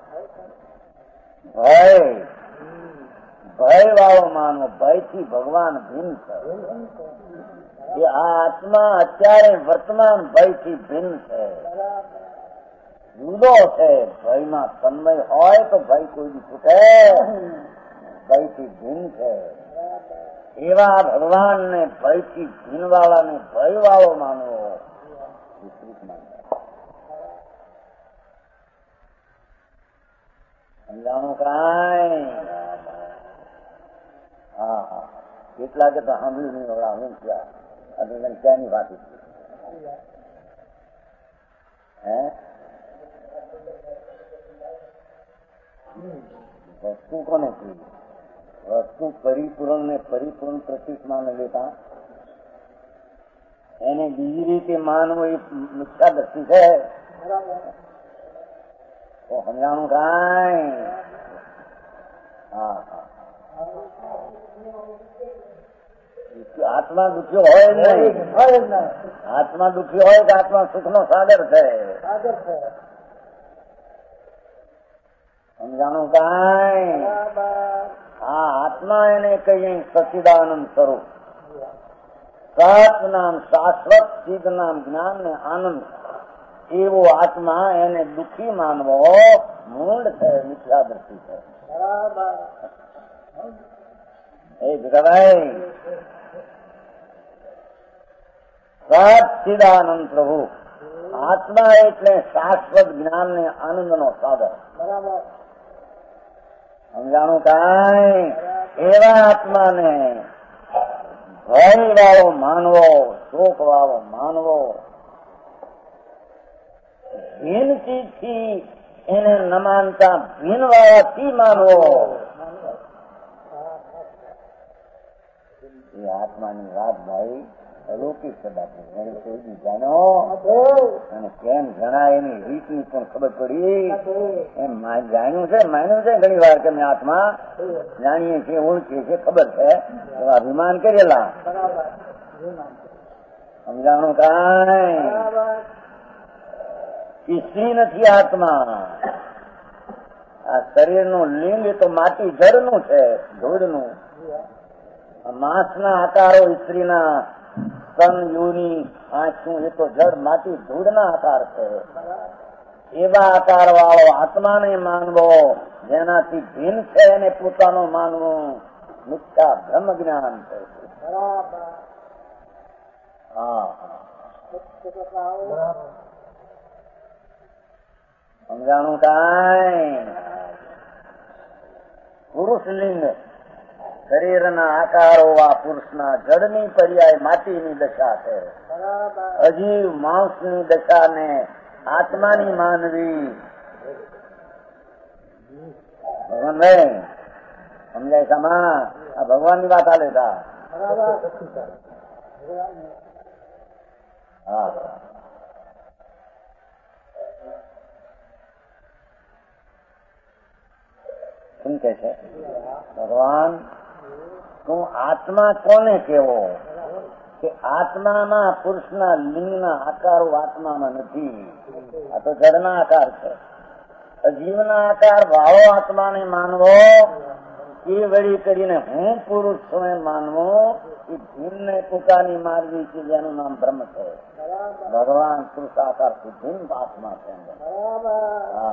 ભય ભય વાળો માનવો, ભય થી ભગવાન ભિન્ન છે. એ આ આત્મા અત્યારે વર્તમાન ભય થી ભિન્ન છે, જુદો છે. ભયમાં તન્મય હોય તો ભય કોઈ દી છૂટે, ભય થી ભિન્ન છે. એવા ભગવાન ને ભય થી ભિન્ન વાળા ને ભય વાળો માનવો વિપરીત માનવો. સમજાણું કાંઈ? હા હા કેટલા કે તો સાંભળ્યું નહીં ઓળા હું ક્યાં અભિનંદન ક્યાંની વાત હે વસ્તુ કોને કહી? વસ્તુ પરિપૂર્ણ ને પરિપૂર્ણ પ્રતીક માને લેતા એને બીજી રીતે માનવું એ મિથ્યા દ્રષ્ટિ છે. તો સમજાણું કાંઈ? હા હા આત્મા દુખ્યો હોય નહીં, આત્મા દુખ્યો હોય કે આત્મા સુખ નો સાગર છે. સમજાણું કાંઈ? આ આત્મા એને કહીએ સચ્ચિદાનંદ સ્વરૂપ, સત નામ શાશ્વત, સિદ્ધ નામ જ્ઞાન ને આનંદ. એવો આત્મા એને દુઃખી માનવો મૂળ છે, મિથ્યા દ્રષ્ટિ છે. એ ભગવાન સચ્ચિદાનંદ પ્રભુ આત્મા એટલે શાશ્વત જ્ઞાન ને આનંદ નો સાગર. સમજાણું કાંઈ? એવા આત્માને ભય વાળો માનવો, શોક વાળો માનવો, ભીન ચીજ થી એને ન માનતા ભીન વાળાથી માનવો એ આત્માની વાત ભાઈ અલૌકિક કદાચી એને કોઈ બી જાણ્યો અને કેમ જણાય એની રીતની પણ ખબર પડી. એમ જાણ્યું છે, માન્યું છે ઘણી વાર કે મેં આત્મા જાણીએ છીએ, ઓળખીએ છીએ, ખબર છે, એવા અભિમાન કરેલા. સમજાણું કાંઈ? સ્ત્રી નથી આત્મા. આ શરીરનું લિંગ તો માટી જળનું છે, ધૂળનું. માંસના આકારો સ્ત્રીના સ્તન, યોની, આંખું એ તો જળ માટી ધૂળના આકાર છે. એવા આકાર વાળો આત્માને માનવો જેનાથી ભિન્ન છે એને પોતાનો માનવું મિથ્યા બ્રહ્મ જ્ઞાન છે. હા સમજાણું કાંઈ? પુરુષ લિંગ શરીરના આકારો આ પુરુષના જળની પર્યાય માટીની દશા છે. અજીવ માંસની દશાને આત્માની માનવી. ભગવાન સમજાય સમા? આ ભગવાનની વાત હાલે તા. હા શું કે છે ભગવાન? તું આત્મા કોને કેવો? કે આત્મામાં પુરુષના લિંગના આકારો આત્મામાં નથી. આ તો જળના આકાર છે. અજીવના આકાર વાળો આત્માને માનવો એ વળી કરીને હું પુરુષ છું એ માનવો એ ભીનને પોતાની માનવી છે જેનું નામ બ્રહ્મ છે. ભગવાન પુરુષ આકારથી ભીન આત્મા છે. હા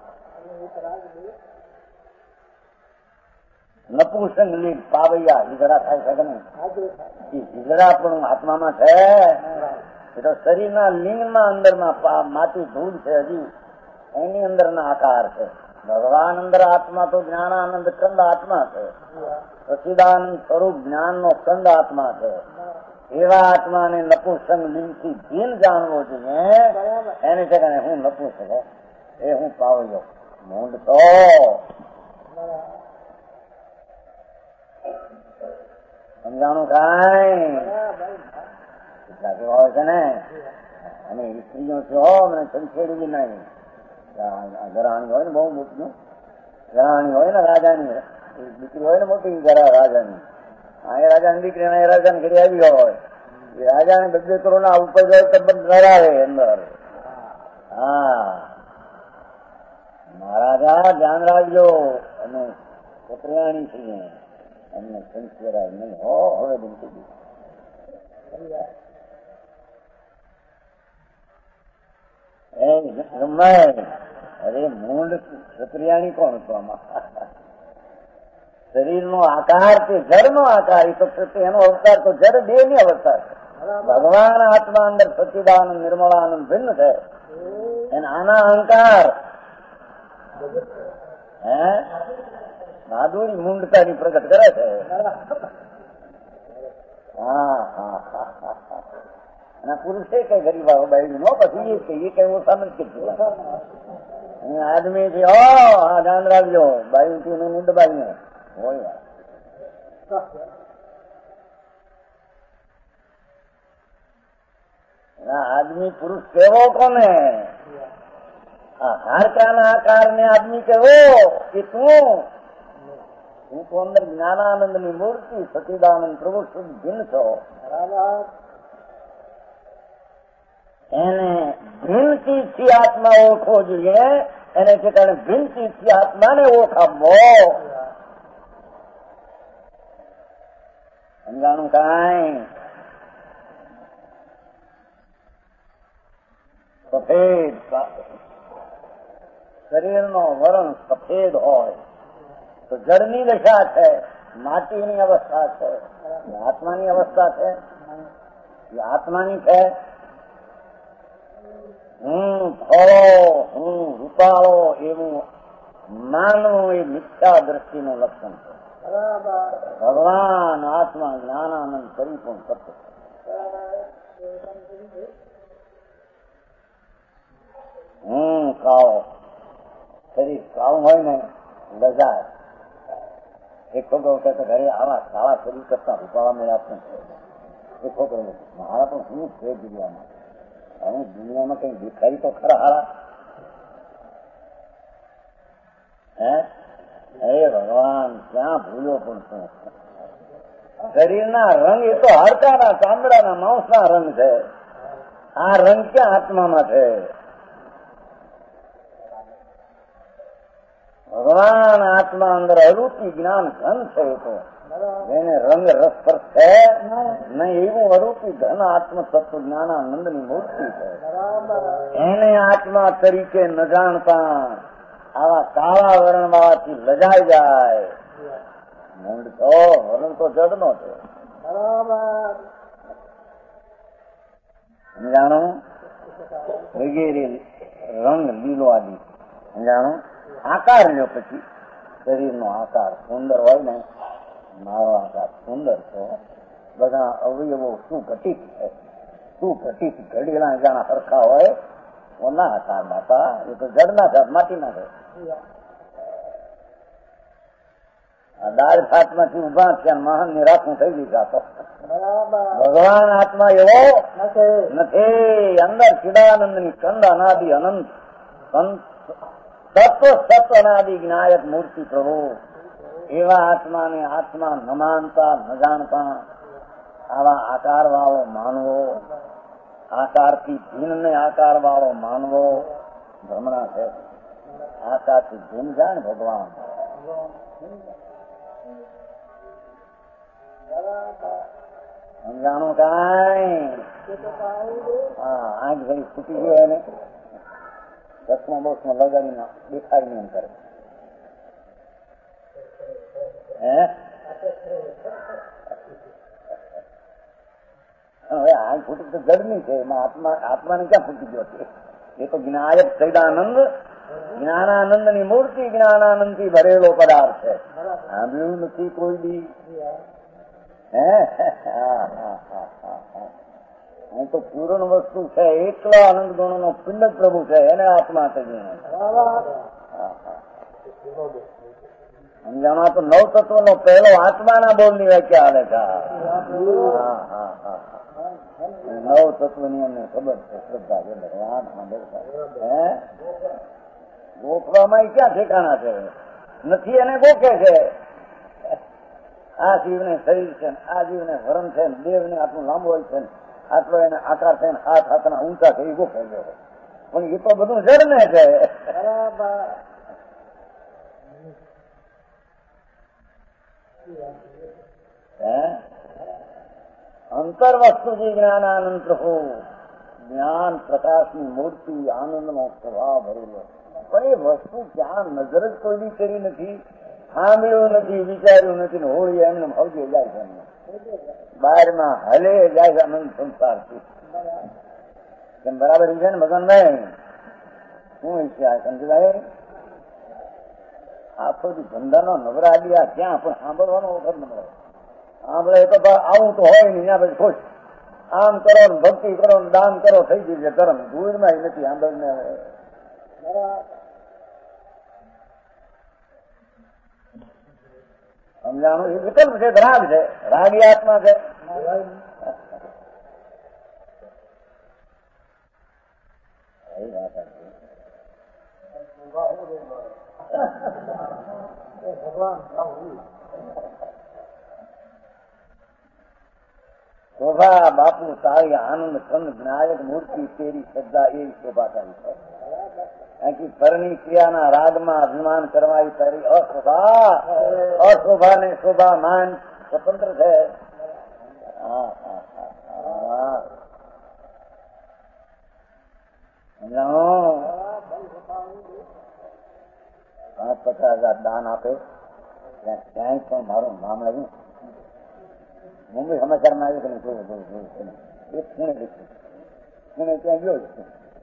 નપુંસક લીગ પાવૈયા હિજડા થાય છે કે નહીં? હિજડા પણ આત્મામાં છે. એ તો શરીરના લિંગમાં અંદરમાં માટી ધૂળ છે, હજી એની અંદરના આકાર છે. ભગવાન અંદર આત્મા તો જ્ઞાનાનંદ કંદ આત્મા છે, સચિદાનંદ સ્વરૂપ જ્ઞાન નો કંદ આત્મા છે. એવા આત્માને નપુંસક લિંગથી ભીન જાણવો જોઈએ. એને ઠેકાણે હું નપુંસક એ હું પાવયો મૂંડ તો સમજાણું કાંઈ કેટલા કેવા હોય છે ને. અને સ્ત્રીઓ છો મને સંખેડવી નહીં. ઘરાણી હોય ને બહુ મોટી, ઘરાણી હોય ને રાજાની દીકરી હોય ને મોટી ઘરા રાજાની, આ એ રાજાની દીકરી એ રાજાને ઘડી આવી હોય, એ રાજાને બબ્બે કરોડ ના ઉપર જાય તો બધું ડરાવે અંદર. હા મહારાજા ધ્યાન રાખજો. અને પત્રિયાણી છીએ અમને સંસ્કારાય નહીં હો. હવે બિલકુલ અરે મૂળ ક્ષત્રિયાણી કોણ હતો આમાં? શરીર નો આકાર તે જળ નો આકાર, એ તો એનો અવતાર તો જળ દેહ ની અવતાર છે. ભગવાન આત્મા અંદર સચિદાનંદ નિર્મળાનંદ ભિન્ન છે. એને આના અહંકાર હે માધુરી મૂંડતાની પ્રગટ કરે છે. હા હા હા હા અને પુરુષે કઈ ગરીબ બાયડી નો પછી એ કઈ કઈ ઓછા નથી કીધું. આદમી થી હો હા ધ્યાન રાખજો, બાયુ થી મૂંડ બાઈ ને હોય. આદમી પુરુષ કેવો કોને? આ હાડકાના આકાર ને આદમી કેવો કે તું તું તો અંદર જ્ઞાનાનંદ ની મૂર્તિ સચિદાનંદ પ્રભુ શુદ્ધ ભિન્ન છો. એને ભિન્ન ચીજથી આત્મા ઓળખવો જોઈએ. એને ઠેકાણે ભિન્ન ચીજથી આત્માને ઓળખાવો. સમજાણું કાંઈ? સફેદ શરીરનો વરણ સફેદ હોય તો જળની દશા છે, માટીની અવસ્થા છે. આત્માની અવસ્થા છે, એ આત્માની છે. હું થોડો હું રૂપાળો એવું માનવું એ મિથ્યા દ્રષ્ટિનું લક્ષણ છે. ભગવાન આત્મા જ્ઞાનાનંદ પરિપૂર્ણ સત્ય છે. હું કાળો શરીર કાળું હોય ને લજાય. એક છોકરો કહેતો ઘરે આવા કાળા શરીર કરતા રૂપાળા મળ્યા પણ એ છોકરો મારા પણ શું છે દુનિયામાં? હવે દુનિયામાં કઈ દેખાય તો ખરા હારા? હે હે ભગવાન ક્યાં ભૂલો પણ શું? શરીરના રંગ એ તો હાડકાના ચામડાના માંસના રંગ છે. આ રંગ ક્યાં આત્મામાં છે? ભગવાન આત્મા અંદર અરૂપી જ્ઞાન ઘન છે. તો એને રંગ રસ પર છે નહીં એવું અરૂપી ઘન આત્મ તત્વ જ્ઞાનાનંદ ની મૂર્તિ છે. એને આત્મા તરીકે ન જાણતા આવા કાળા વર્ણ વાળાથી લજાઈ જાય. મૂળ તો વર્ણ તો જડ નો છે. સમજાણો? વગેરે રંગ લીલો આદિ સમજાણો? આકાર લ્યો પછી શરીર નો આકાર સુંદર હોય ને, મારો આકાર સુંદર છે. બધા અવયવો શું ઘટિત છે, શું ઘટિત ઘડેલા જાણા સરખા હોય ઓના આકાર બાપા. એ તો જડના છે, માટીના છે. દાળ ભાત માંથી ઉભા છે, મહાન નિરાશનું થઈ દીધા તો ભગવાન આત્મા એવો નથી. અંદર ચિદાનંદ ની કંદ અનાદિ અનંત તત્વ સત્વ અનાદિ જ્ઞાયક મૂર્તિ પ્રભુ. એવા આત્માને આત્મા ન માનતા ન જાણતા આવા આકાર વાળો માનવો, આકારથી ભિન્ન આકાર વાળો માનવો ભ્રમણા છે. આકારથી ભિન્ન જાણ ભગવાન. સમજાણું કાંઈ? હા આંખ ઘડી છૂટી ગયો એને દસમા બોસમાં લગાડીને દેખાય નહીં કરે. હે હવે આ ફૂટી તો જડની છે, એમાં આત્મા આત્માને ક્યાં ફૂટી ગયો છે? એ તો જ્ઞાયક સૈદાનંદ, જ્ઞાનાનંદ ની મૂર્તિ, જ્ઞાનાનંદ થી ભરેલો પદાર્થ છે. સાંભળ્યું નથી કોઈ દી? હે હા હા હા હા અહીં તો પૂર્ણ વસ્તુ છે, એકલા અનંત ગુણો નો પિંડ જ પ્રભુ છે, એને આત્મા કહીએ. સમજાણો તો નવ તત્વ નો પહેલો આત્માના બોલ ની વ્યાખ્યા હાલે છે. નવ તત્વ ની અમને ખબર છે, શ્રદ્ધા છે, ભગવાન હે ગોખવામાં ક્યાં ઠેકાણા છે? નથી એને ગોખે છે. આ જીવને શરીર છે, આ જીવને વરણ છે, દેવ ને આટલું લાંબુ હોય છે, આટલો એને આકાર છે, હાથ હાથના ઊંચા છે, એ ગોખે છે. પણ એ તો બધું જડ ને છે. અંતર વસ્તુ જે જ્ઞાનાનંદ પ્રભુ, જ્ઞાન પ્રકાશની મૂર્તિ, આનંદનો સ્વભાવ ભરેલો. પણ એ વસ્તુ ક્યાં નજર જ કોઈ બી કરી નથી, સાંભળ્યું નથી, વિચાર્યું નથી, હોળી એમને હવજે જાય છે. બહારમાં હલે જાય છે અનંત સંસારથી. કેમ બરાબર છે ને ભગવાનભાઈ? શું ઈચ્છા સમજભાઈ? આખો ધંધાનો નવરા ગયા ક્યાં, પણ સાંભળવાનો વખત ન મળે. સાંભળે તો આવું તો હોય નહીં, ત્યાં પછી ખુશ. આમ કરો ને ભક્તિ કરો ને દાન કરો, થઈ ગયું છે ધર્મ. દૂરમાં નથી સાંભળને. સમજાણું એ વિકલ્પ છે, રાગ છે, રાગી આત્મા છે. શોભા બાપુ તારી આનંદ કંદ જ્ઞાયક મૂર્તિ તેરી શ્રદ્ધા એ શોભા તારી છે. કારણ પરની ક્રિયાના રાગમાં અભિમાન કરવા તારી અશોભા, અશોભા ને શોભા માન સ્વતંત્ર છે. પાંચ પચાસ હજાર દાન આપે ક્યાંય પણ મારું નામ આવ્યું. મુંબઈ સમાચારમાં આવ્યું કે જોયું જોયું જોયું એક ખૂણે દેખ્યું, ખૂણે ત્યાં ગયો જ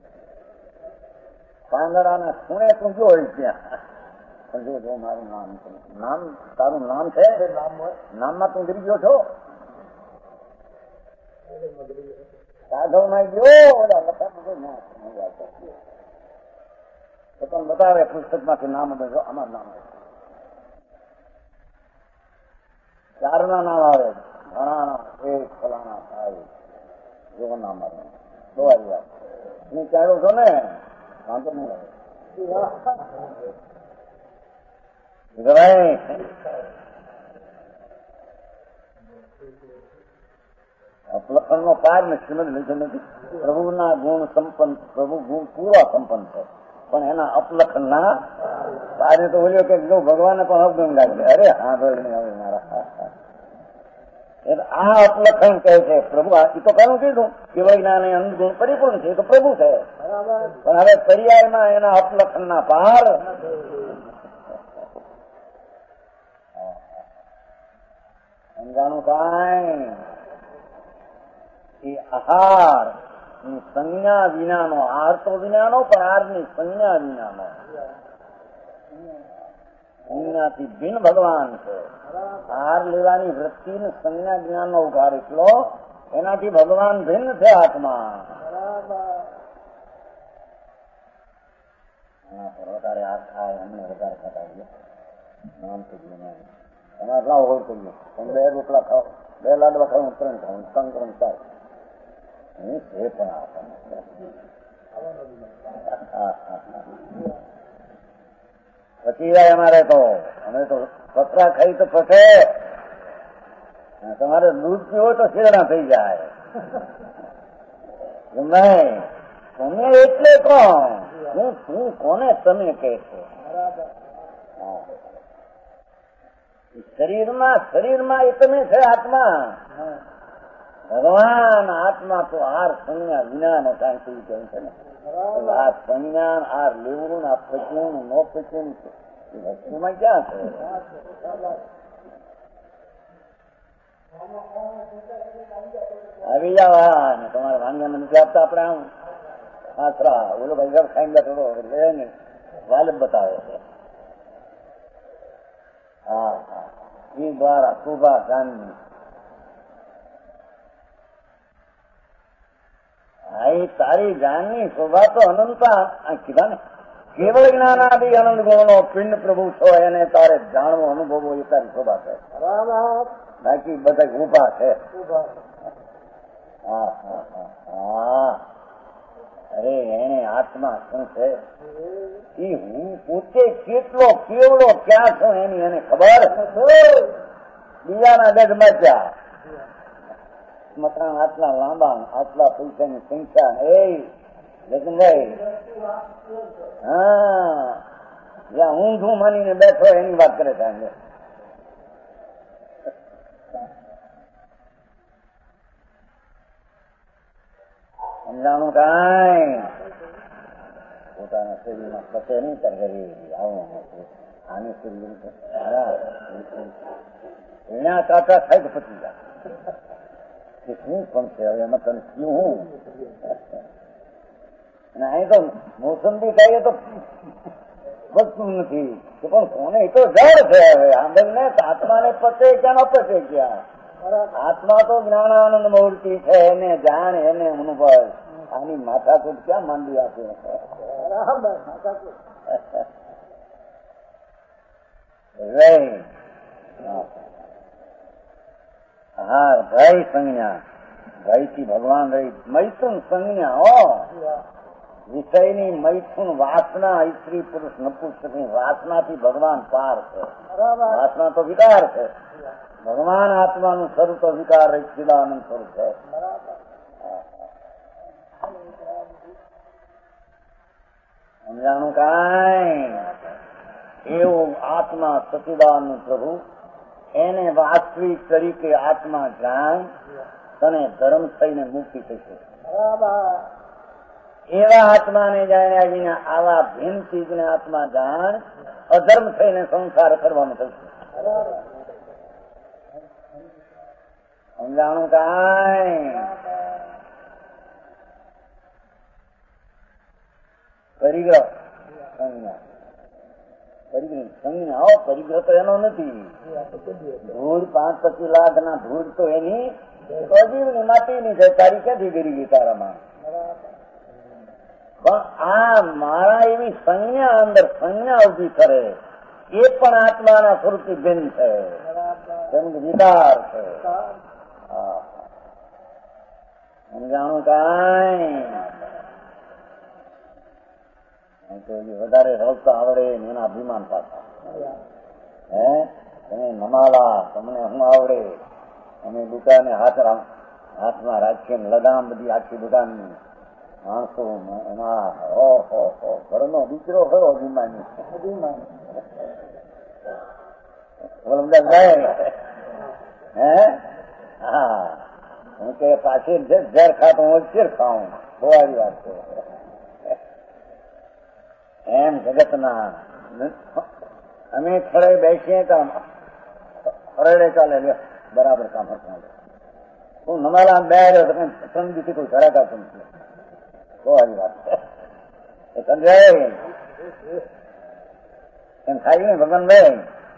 પાંદડાના ખૂણે તું જો ત્યાં પણ જો જો મારું નામ નામ તારું નામ છે, નામમાં તું ગરી ગયો છો. સાધવમાં ગયો ઓલા લખા બતાવે પુસ્તકમાંથી નામ બધો અમારું નામ આવે, ચારના નામ આવે, ઘણા એક ફલાણા થાય જો નામ આવે તો આવી વાત હું ચાલ્યો છો ને વાંધો નહીં આવે. અપલખણ નો પાર ને શ્રીમદ લીધો નથી. પ્રભુના ગુણ સંપન્ન, પ્રભુ ગુણ પૂરા સંપન્ન છે, પણ એના અપલખન ના પાર તો બોલ્યો કે જો ભગવાને પણ અવગુણ લાગે. અરે હા ભાઈ હવે મારા આ અપલખન કહે છે પ્રભુ. એ તો કહ્યું કીધું કે વૈજ્ઞાન અંધ ગુણ પરિપૂર્ણ છે, એ તો પ્રભુ છે, પણ હવે પર્યાયમાં એના અપલખન ના પાર સમજાણું કાંઈ. એ આહાર ની સંજ્ઞા વિનાનો, આહાર તો વિનાનો પણ આહાર ની સંજ્ઞા વિનાનો, સંજ્ઞાથી ભિન્ન ભગવાન છે. આહાર લેવાની વૃત્તિ ને સંજ્ઞા જ્ઞાન નો ઉઘાર એટલો, એનાથી ભગવાન ભિન્ન છે આત્મા. વધારે આ ખાય અમને વધારે ખટાવીએ નામ કરીએ તમે એટલા ઓળ કરીએ તમે બે રોટલા ખાઓ, બે લાડવા ખાવ, ત્રણ ખાવ, ત્રણ ત્રણ ચાર હું છે પણ આપણને પછી જાય અમારે તો. અમે તો પતરા ખાઈ તો ફસે, તમારે દૂધ પીવો તો શેરણા થઈ જાય. નહીં તમે એટલે કોણ, હું શું કોને તમે કહે છો? શરીરમાં શરીરમાં એ તમે છે આત્મા. ભગવાન આત્મા તો આર સંજ્ઞા વિનાનો કાંઈ કહ્યું છે ને. આ સંજ્ઞાન આર લેવું આ પચ્યું નો પચ્યું એ વસ્તુમાં ક્યાં છે? આવી જાવ. હા ને તમારે વાણિયાને નથી આપતા આપણે આમ આશરા ઓલો ભાઈ ખાઈને થોડો ને વાલબ બતાવે છે. હા હા એ દ્વારા શુભા જાનની હા એ તારી જાનની શોભા તો અનંતા કીધા ને કેવળ જ્ઞાનાદિ આનંદ ગુણનો પિંડ પ્રભુ છો એને તારે જાણવો અનુભવો એ તારી શોભા છે. બાકી બધા ઉભા છે. હા હા હા અરે એને આત્મા શું છે એ હું પોતે કેટલો કેવડો ક્યાં છું એની એને ખબર. બીજાના ગઢ મચ્યા મકાન આટલા લાંબા આટલા પૈસાની સંખ્યા એ લગ્નભાઈ હા જ્યાં ઊંધું માનીને બેઠો એની વાત કરે છે. સમજાણું કાંઈ પોતાના શરીરમાં પતે નહીં તરગરી આવું આની શરીર એના કાકા થાય તો પતી જાય શું પણ છે હવે એમાં તને શું હું અને અહીં તો મોસંબી ખાઈએ તો વધતું નથી પણ કોને એ તો જળ છે. હવે આંબેલને આત્માને પતે ક્યાં ન પતે ક્યાં. આત્મા તો જ્ઞાનાનંદ મૂર્તિ છે એને જાણ એને અનુભવ. આની માથાકૂટ ક્યાં માંડી આપે. હા ભાઈ સંજ્ઞા ભાઈ થી ભગવાન રહી મૈથુન સંજ્ઞા હો વિષયની મૈથુન વાસના સ્ત્રી પુરુષ નપુંસકની વાસનાથી ભગવાન પાર છે. વાસના તો વિકાર છે. ભગવાન આત્માનું સ્વરૂપ તો વિકાર રહી ચિદાનંદ સ્વરૂપ છે. સમજાણું કાંઈ એવું આત્મા સચિદાનંદ પ્રભુ એને વાસ્તવિક તરીકે આત્મા જાણ તને ધર્મ થઈને મુક્તિ થશે. એવા આત્માને જાણ્યા વિના આવા ભિન્ન ચીજને આત્મા જાણ અધર્મ થઈને સંસાર કરવાનું થશે. સમજાણું કાંઈ પરિગ્રહ સંજ્ઞા પરિગ્રહ સંજ્ઞા હો પરિગ્રહ તો એનો નથી. ધૂળ પાંચ પચીસ લાખ ના ધૂળ તો એની અજીવની માટીની છે. તારી ક્યાંથી ગરી ગઈ તારામાં. પણ આ મારા એવી સંજ્ઞા અંદર સંજ્ઞા ઉભી કરે એ પણ આત્માના સ્વરૂપથી ભિન્ન છે. તેમ વિકાર છે. સમજાણું કાંઈ તો વધારે રળતા આવડે એના અભિમાન પાછા હે તમે નમાલા તમને હું આવડે અમે દુકાને હાથ હાથમાં રાખીને લગામ બધી આખી દુકાનની માણસો એમાં ઓહો ઘરનો દીકરો ખરો અભિમાની હે હા હું કે પાછી ઝેર ખાતો હું ચેર ખાઉં બહુ વાત છે. એમ જગતના અમે ખડે બેસીએ તો હરડે ચાલે બરાબર કામ હતું. હું નમાલા બે રહ્યો તો ત્રણ દીથી કોઈ ઘરાક આપતું નથી. બહુ સારી વાત છે. સમજાય એમ થાય ને ભગવાન ભાઈ.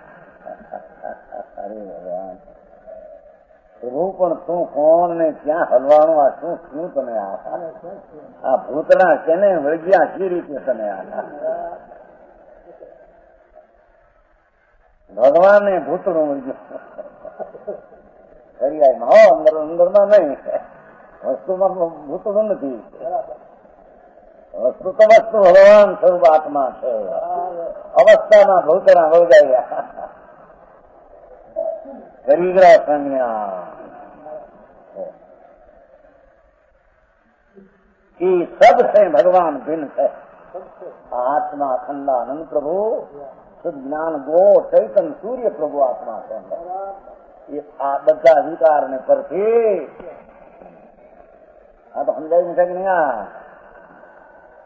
અરે ભગવાન પ્રભુ પણ તું કોણ ને ક્યાં હલવાનું આ શું શું તમે આ ભૂતના કેને વળગ્યા કઈ રીતે તમે આ ભગવાન ને ભૂતનું વળગ્યું દરિયામાં હો અંદર અંદરમાં નહીં. વસ્તુમાં ભૂતનું નથી. વસ્તુ તો વસ્તુ ભગવાન સ્વરૂપ આત્મા છે. અવસ્થામાં ભૂતના વળગાવ્યા પરિગ્રહ સંજ્ઞા ये सब से भगवान भिन्न है. आत्मा अखंडानंद प्रभु शुद्ध ज्ञान गो चैतन सूर्य प्रभु आत्मा છે. એ આ બધા વિકાર ને પરથી આ તો સમજાય નથી કે નહીં. આ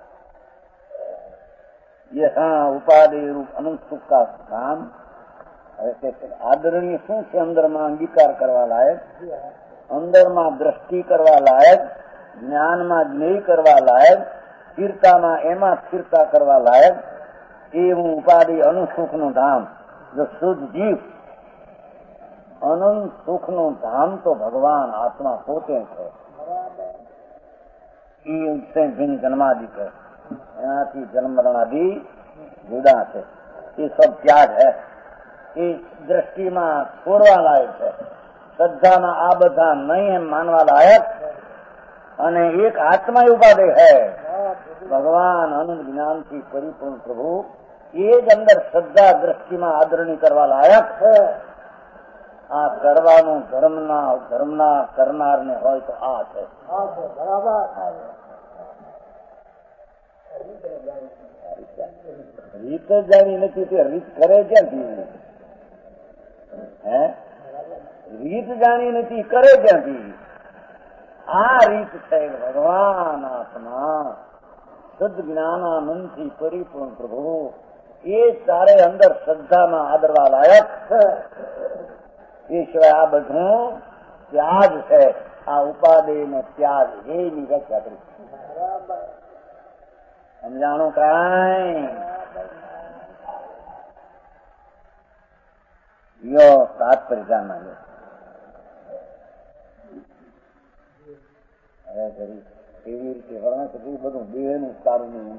ये हाँ उपाधि रूप अनंत सुख का काम આદરણીય શું છે? અંદરમાં અંગીકાર કરવા લાયક, અંદરમાં દ્રષ્ટિ કરવા લાયક, જ્ઞાનમાં જ્ઞેય કરવા લાયક, સ્થિરતામાં એમાં સ્થિરતા કરવા લાયક એવું ઉપાધિ અનુસુખનું ધામ. જો શુદ્ધ જીવ અનંત સુખનું ધામ તો ભગવાન આત્મા પોતે છે. એ ઉઠશે ભિન્ન જન્માદિ છે, એનાથી જન્મ મરણાદિ જુદા છે. એ સબ ત્યાગ હૈ. એ દ્રષ્ટિમાં છોડવા લાયક છે, શ્રદ્ધામાં આ બધા નહીં એમ માનવા લાયક. અને એક આત્મા ઉપાધિ હૈ ભગવાન અનંત જ્ઞાનથી પરિપૂર્ણ પ્રભુ. એ જ અંદર શ્રદ્ધા દ્રષ્ટિમાં આદરણી કરવા લાયક છે. આ કરવાનું ધર્મના ધર્મના કરનાર ને હોય તો આ છે. રીત જ જાણી નથી તે રીત કરે ક્યાંથી? હે રીત જાણી નથી કરે ક્યાંથી? આ રીત છે ભગવાન આત્મા શુદ્ધ જ્ઞાનાનંદથી પરિપૂર્ણ પ્રભુ. એ તારે અંદર શ્રદ્ધામાં આદરવા લાયક છે. એ સિવાય આ બધું ત્યાગ છે. આ ઉપાધિ ને ત્યાગ એની વ્યાખ્યા કરી. સમજાણું કાંઈ? યો તાત્પર્ય જાણવા લો. હવે કરી એવી રીતે વર્ણ છે બધું દેહ નું સારું નહીં.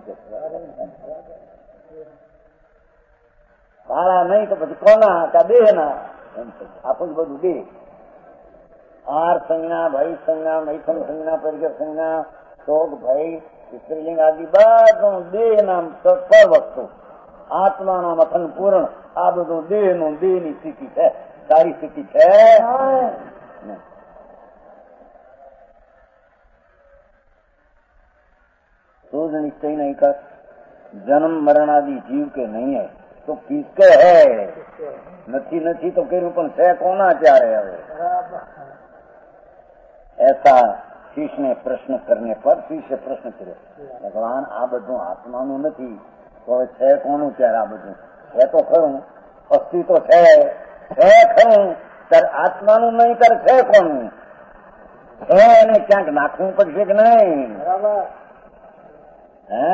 સારા નહીં તો પછી કોના કા દેહ ના એમ છે. આપણું બધું દેહ. આર સંજ્ઞા, ભય સંજ્ઞા, મૈથુન સંજ્ઞા, પરિગર સંજ્ઞા, શોક, ભય, સ્ત્રીલિંગ આદિ બધું દેહ નામ પર વસ્તુ. આત્માના મથન પૂર્ણ આ બધું દેહ નું દેહ ની સ્થિતિ છે. સારી સ્થિતિ છે. शोध निश्चय नहीं कर, जन्म मरण आदि जीव के नहीं है तो किसके है? नथी नथी तो कहीं पण है कोना चारे हवे? ऐसा शिष्य ने प्रश्न करने पर शिष्य प्रश्न करे भगवान आ बधुं आत्माનું નથી તો છે કોનું? ત્યારે આ બધું છે તો ખરું, અસ્થિ તો છે છે ખરું, ત્યારે આત્માનું નહીં ત્યારે છે કોનું? છે એને ક્યાંક નાખવું પડશે કે નહીં? હે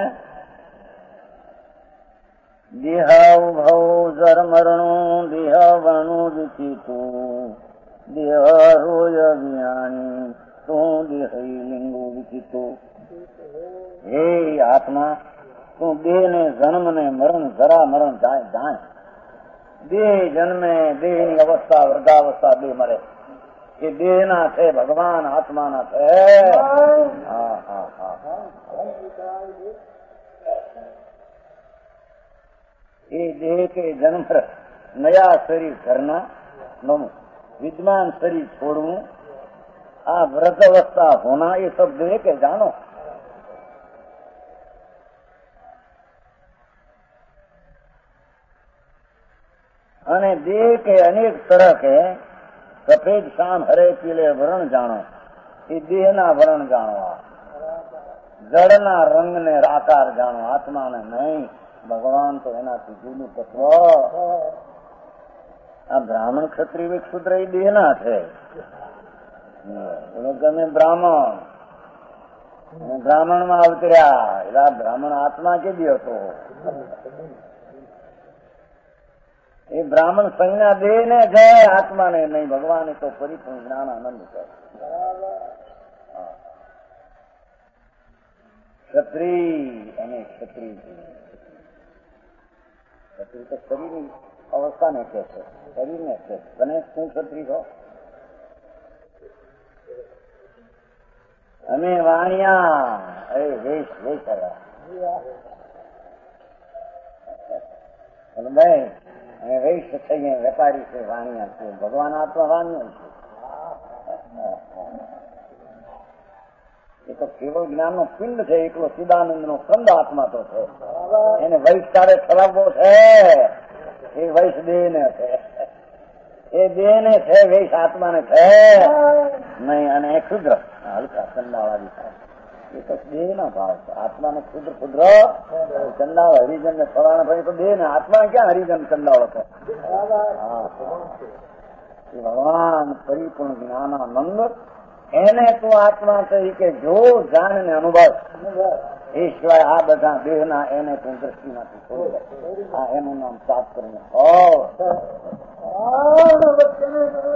દેહ ઉભવ જર મરણું દેહ વણું વિચિતું દેહ રોય જ્ઞાની તું દેહ લિંગુ વિચિતું. હે આત્મા, તું દેહ ને જન્મ ને મરણ જરા મરણ જાય જાય. દેહ જન્મે, દેહ ની અવસ્થા વર્ગાવસ્થા દેહ મરે. એ દેહ ના છે, ભગવાન આત્મા ના છે. હા હા હા એ દેહ કે જન્મ નયા શરીર ઘરના નવું विद्वान शरीर छोड़ू आ व्रत अवस्था होना ये सब देह के जानो। अने देह के अनेक तरह के सफेद शाम हरे पीले वर्ण जानो, ये देह ना वर्ण जानो। जड़ ना रंग ने आकार जानो, आत्मा ने नहीं। भगवान तो एना जुदू तत्व। आ ब्राह्मण क्षत्रिय शूद्र ये देह ना है। गमे ब्राह्मण ब्राह्मण में अवतर्या एला ब्राह्मण आत्मा के दियो तो ये ब्राह्मण संज्ञा देह ने है, आत्मा ने नहीं। भगवान ने तो परिपूर्ण ज्ञान आनंद है। क्षत्रिय अने क्षत्रिय क्षत्रिय तो शरीर अवस्था ने कहते, शरीर ने कहते बने शू क्षत्रिय हो। हमें वाणिया अरे वेश वेश भाई हमें वेश चाहिए, व्यापारी से वाणिया से। भगवान आत्मा वाणिया से ये तो केवल ज्ञान नो पिंड है। एक सिदानंद नो कंद आत्मा तो है। એને વૈશ તારે ઠરાવવો છે એ વૈશ દેહ ને છે, એ દેહ ને છે, વૈશ આત્મા ને છે નહીં। અને ક્ષુદ્ર હલકા કંદાવાળી થાય એ તો દેહ ના ભાવ છે. આત્માને ક્ષુદ્ર ક્ષુદ્ર ચંડાળ હરિજન ને ફલાણા ભાઈ તો દેહ ને આત્મા ક્યાં હરિજન ચંડાળ હતો? ભગવાન પરિપૂર્ણ જ્ઞાનાનંદ એને તું આત્મા તરીકે જો જાણ ને અનુભવ. એ સિવાય આ બધા દેહના એને તું દ્રષ્ટિમાંથી છોડી દે. આ એનું નામ સાફ કરીને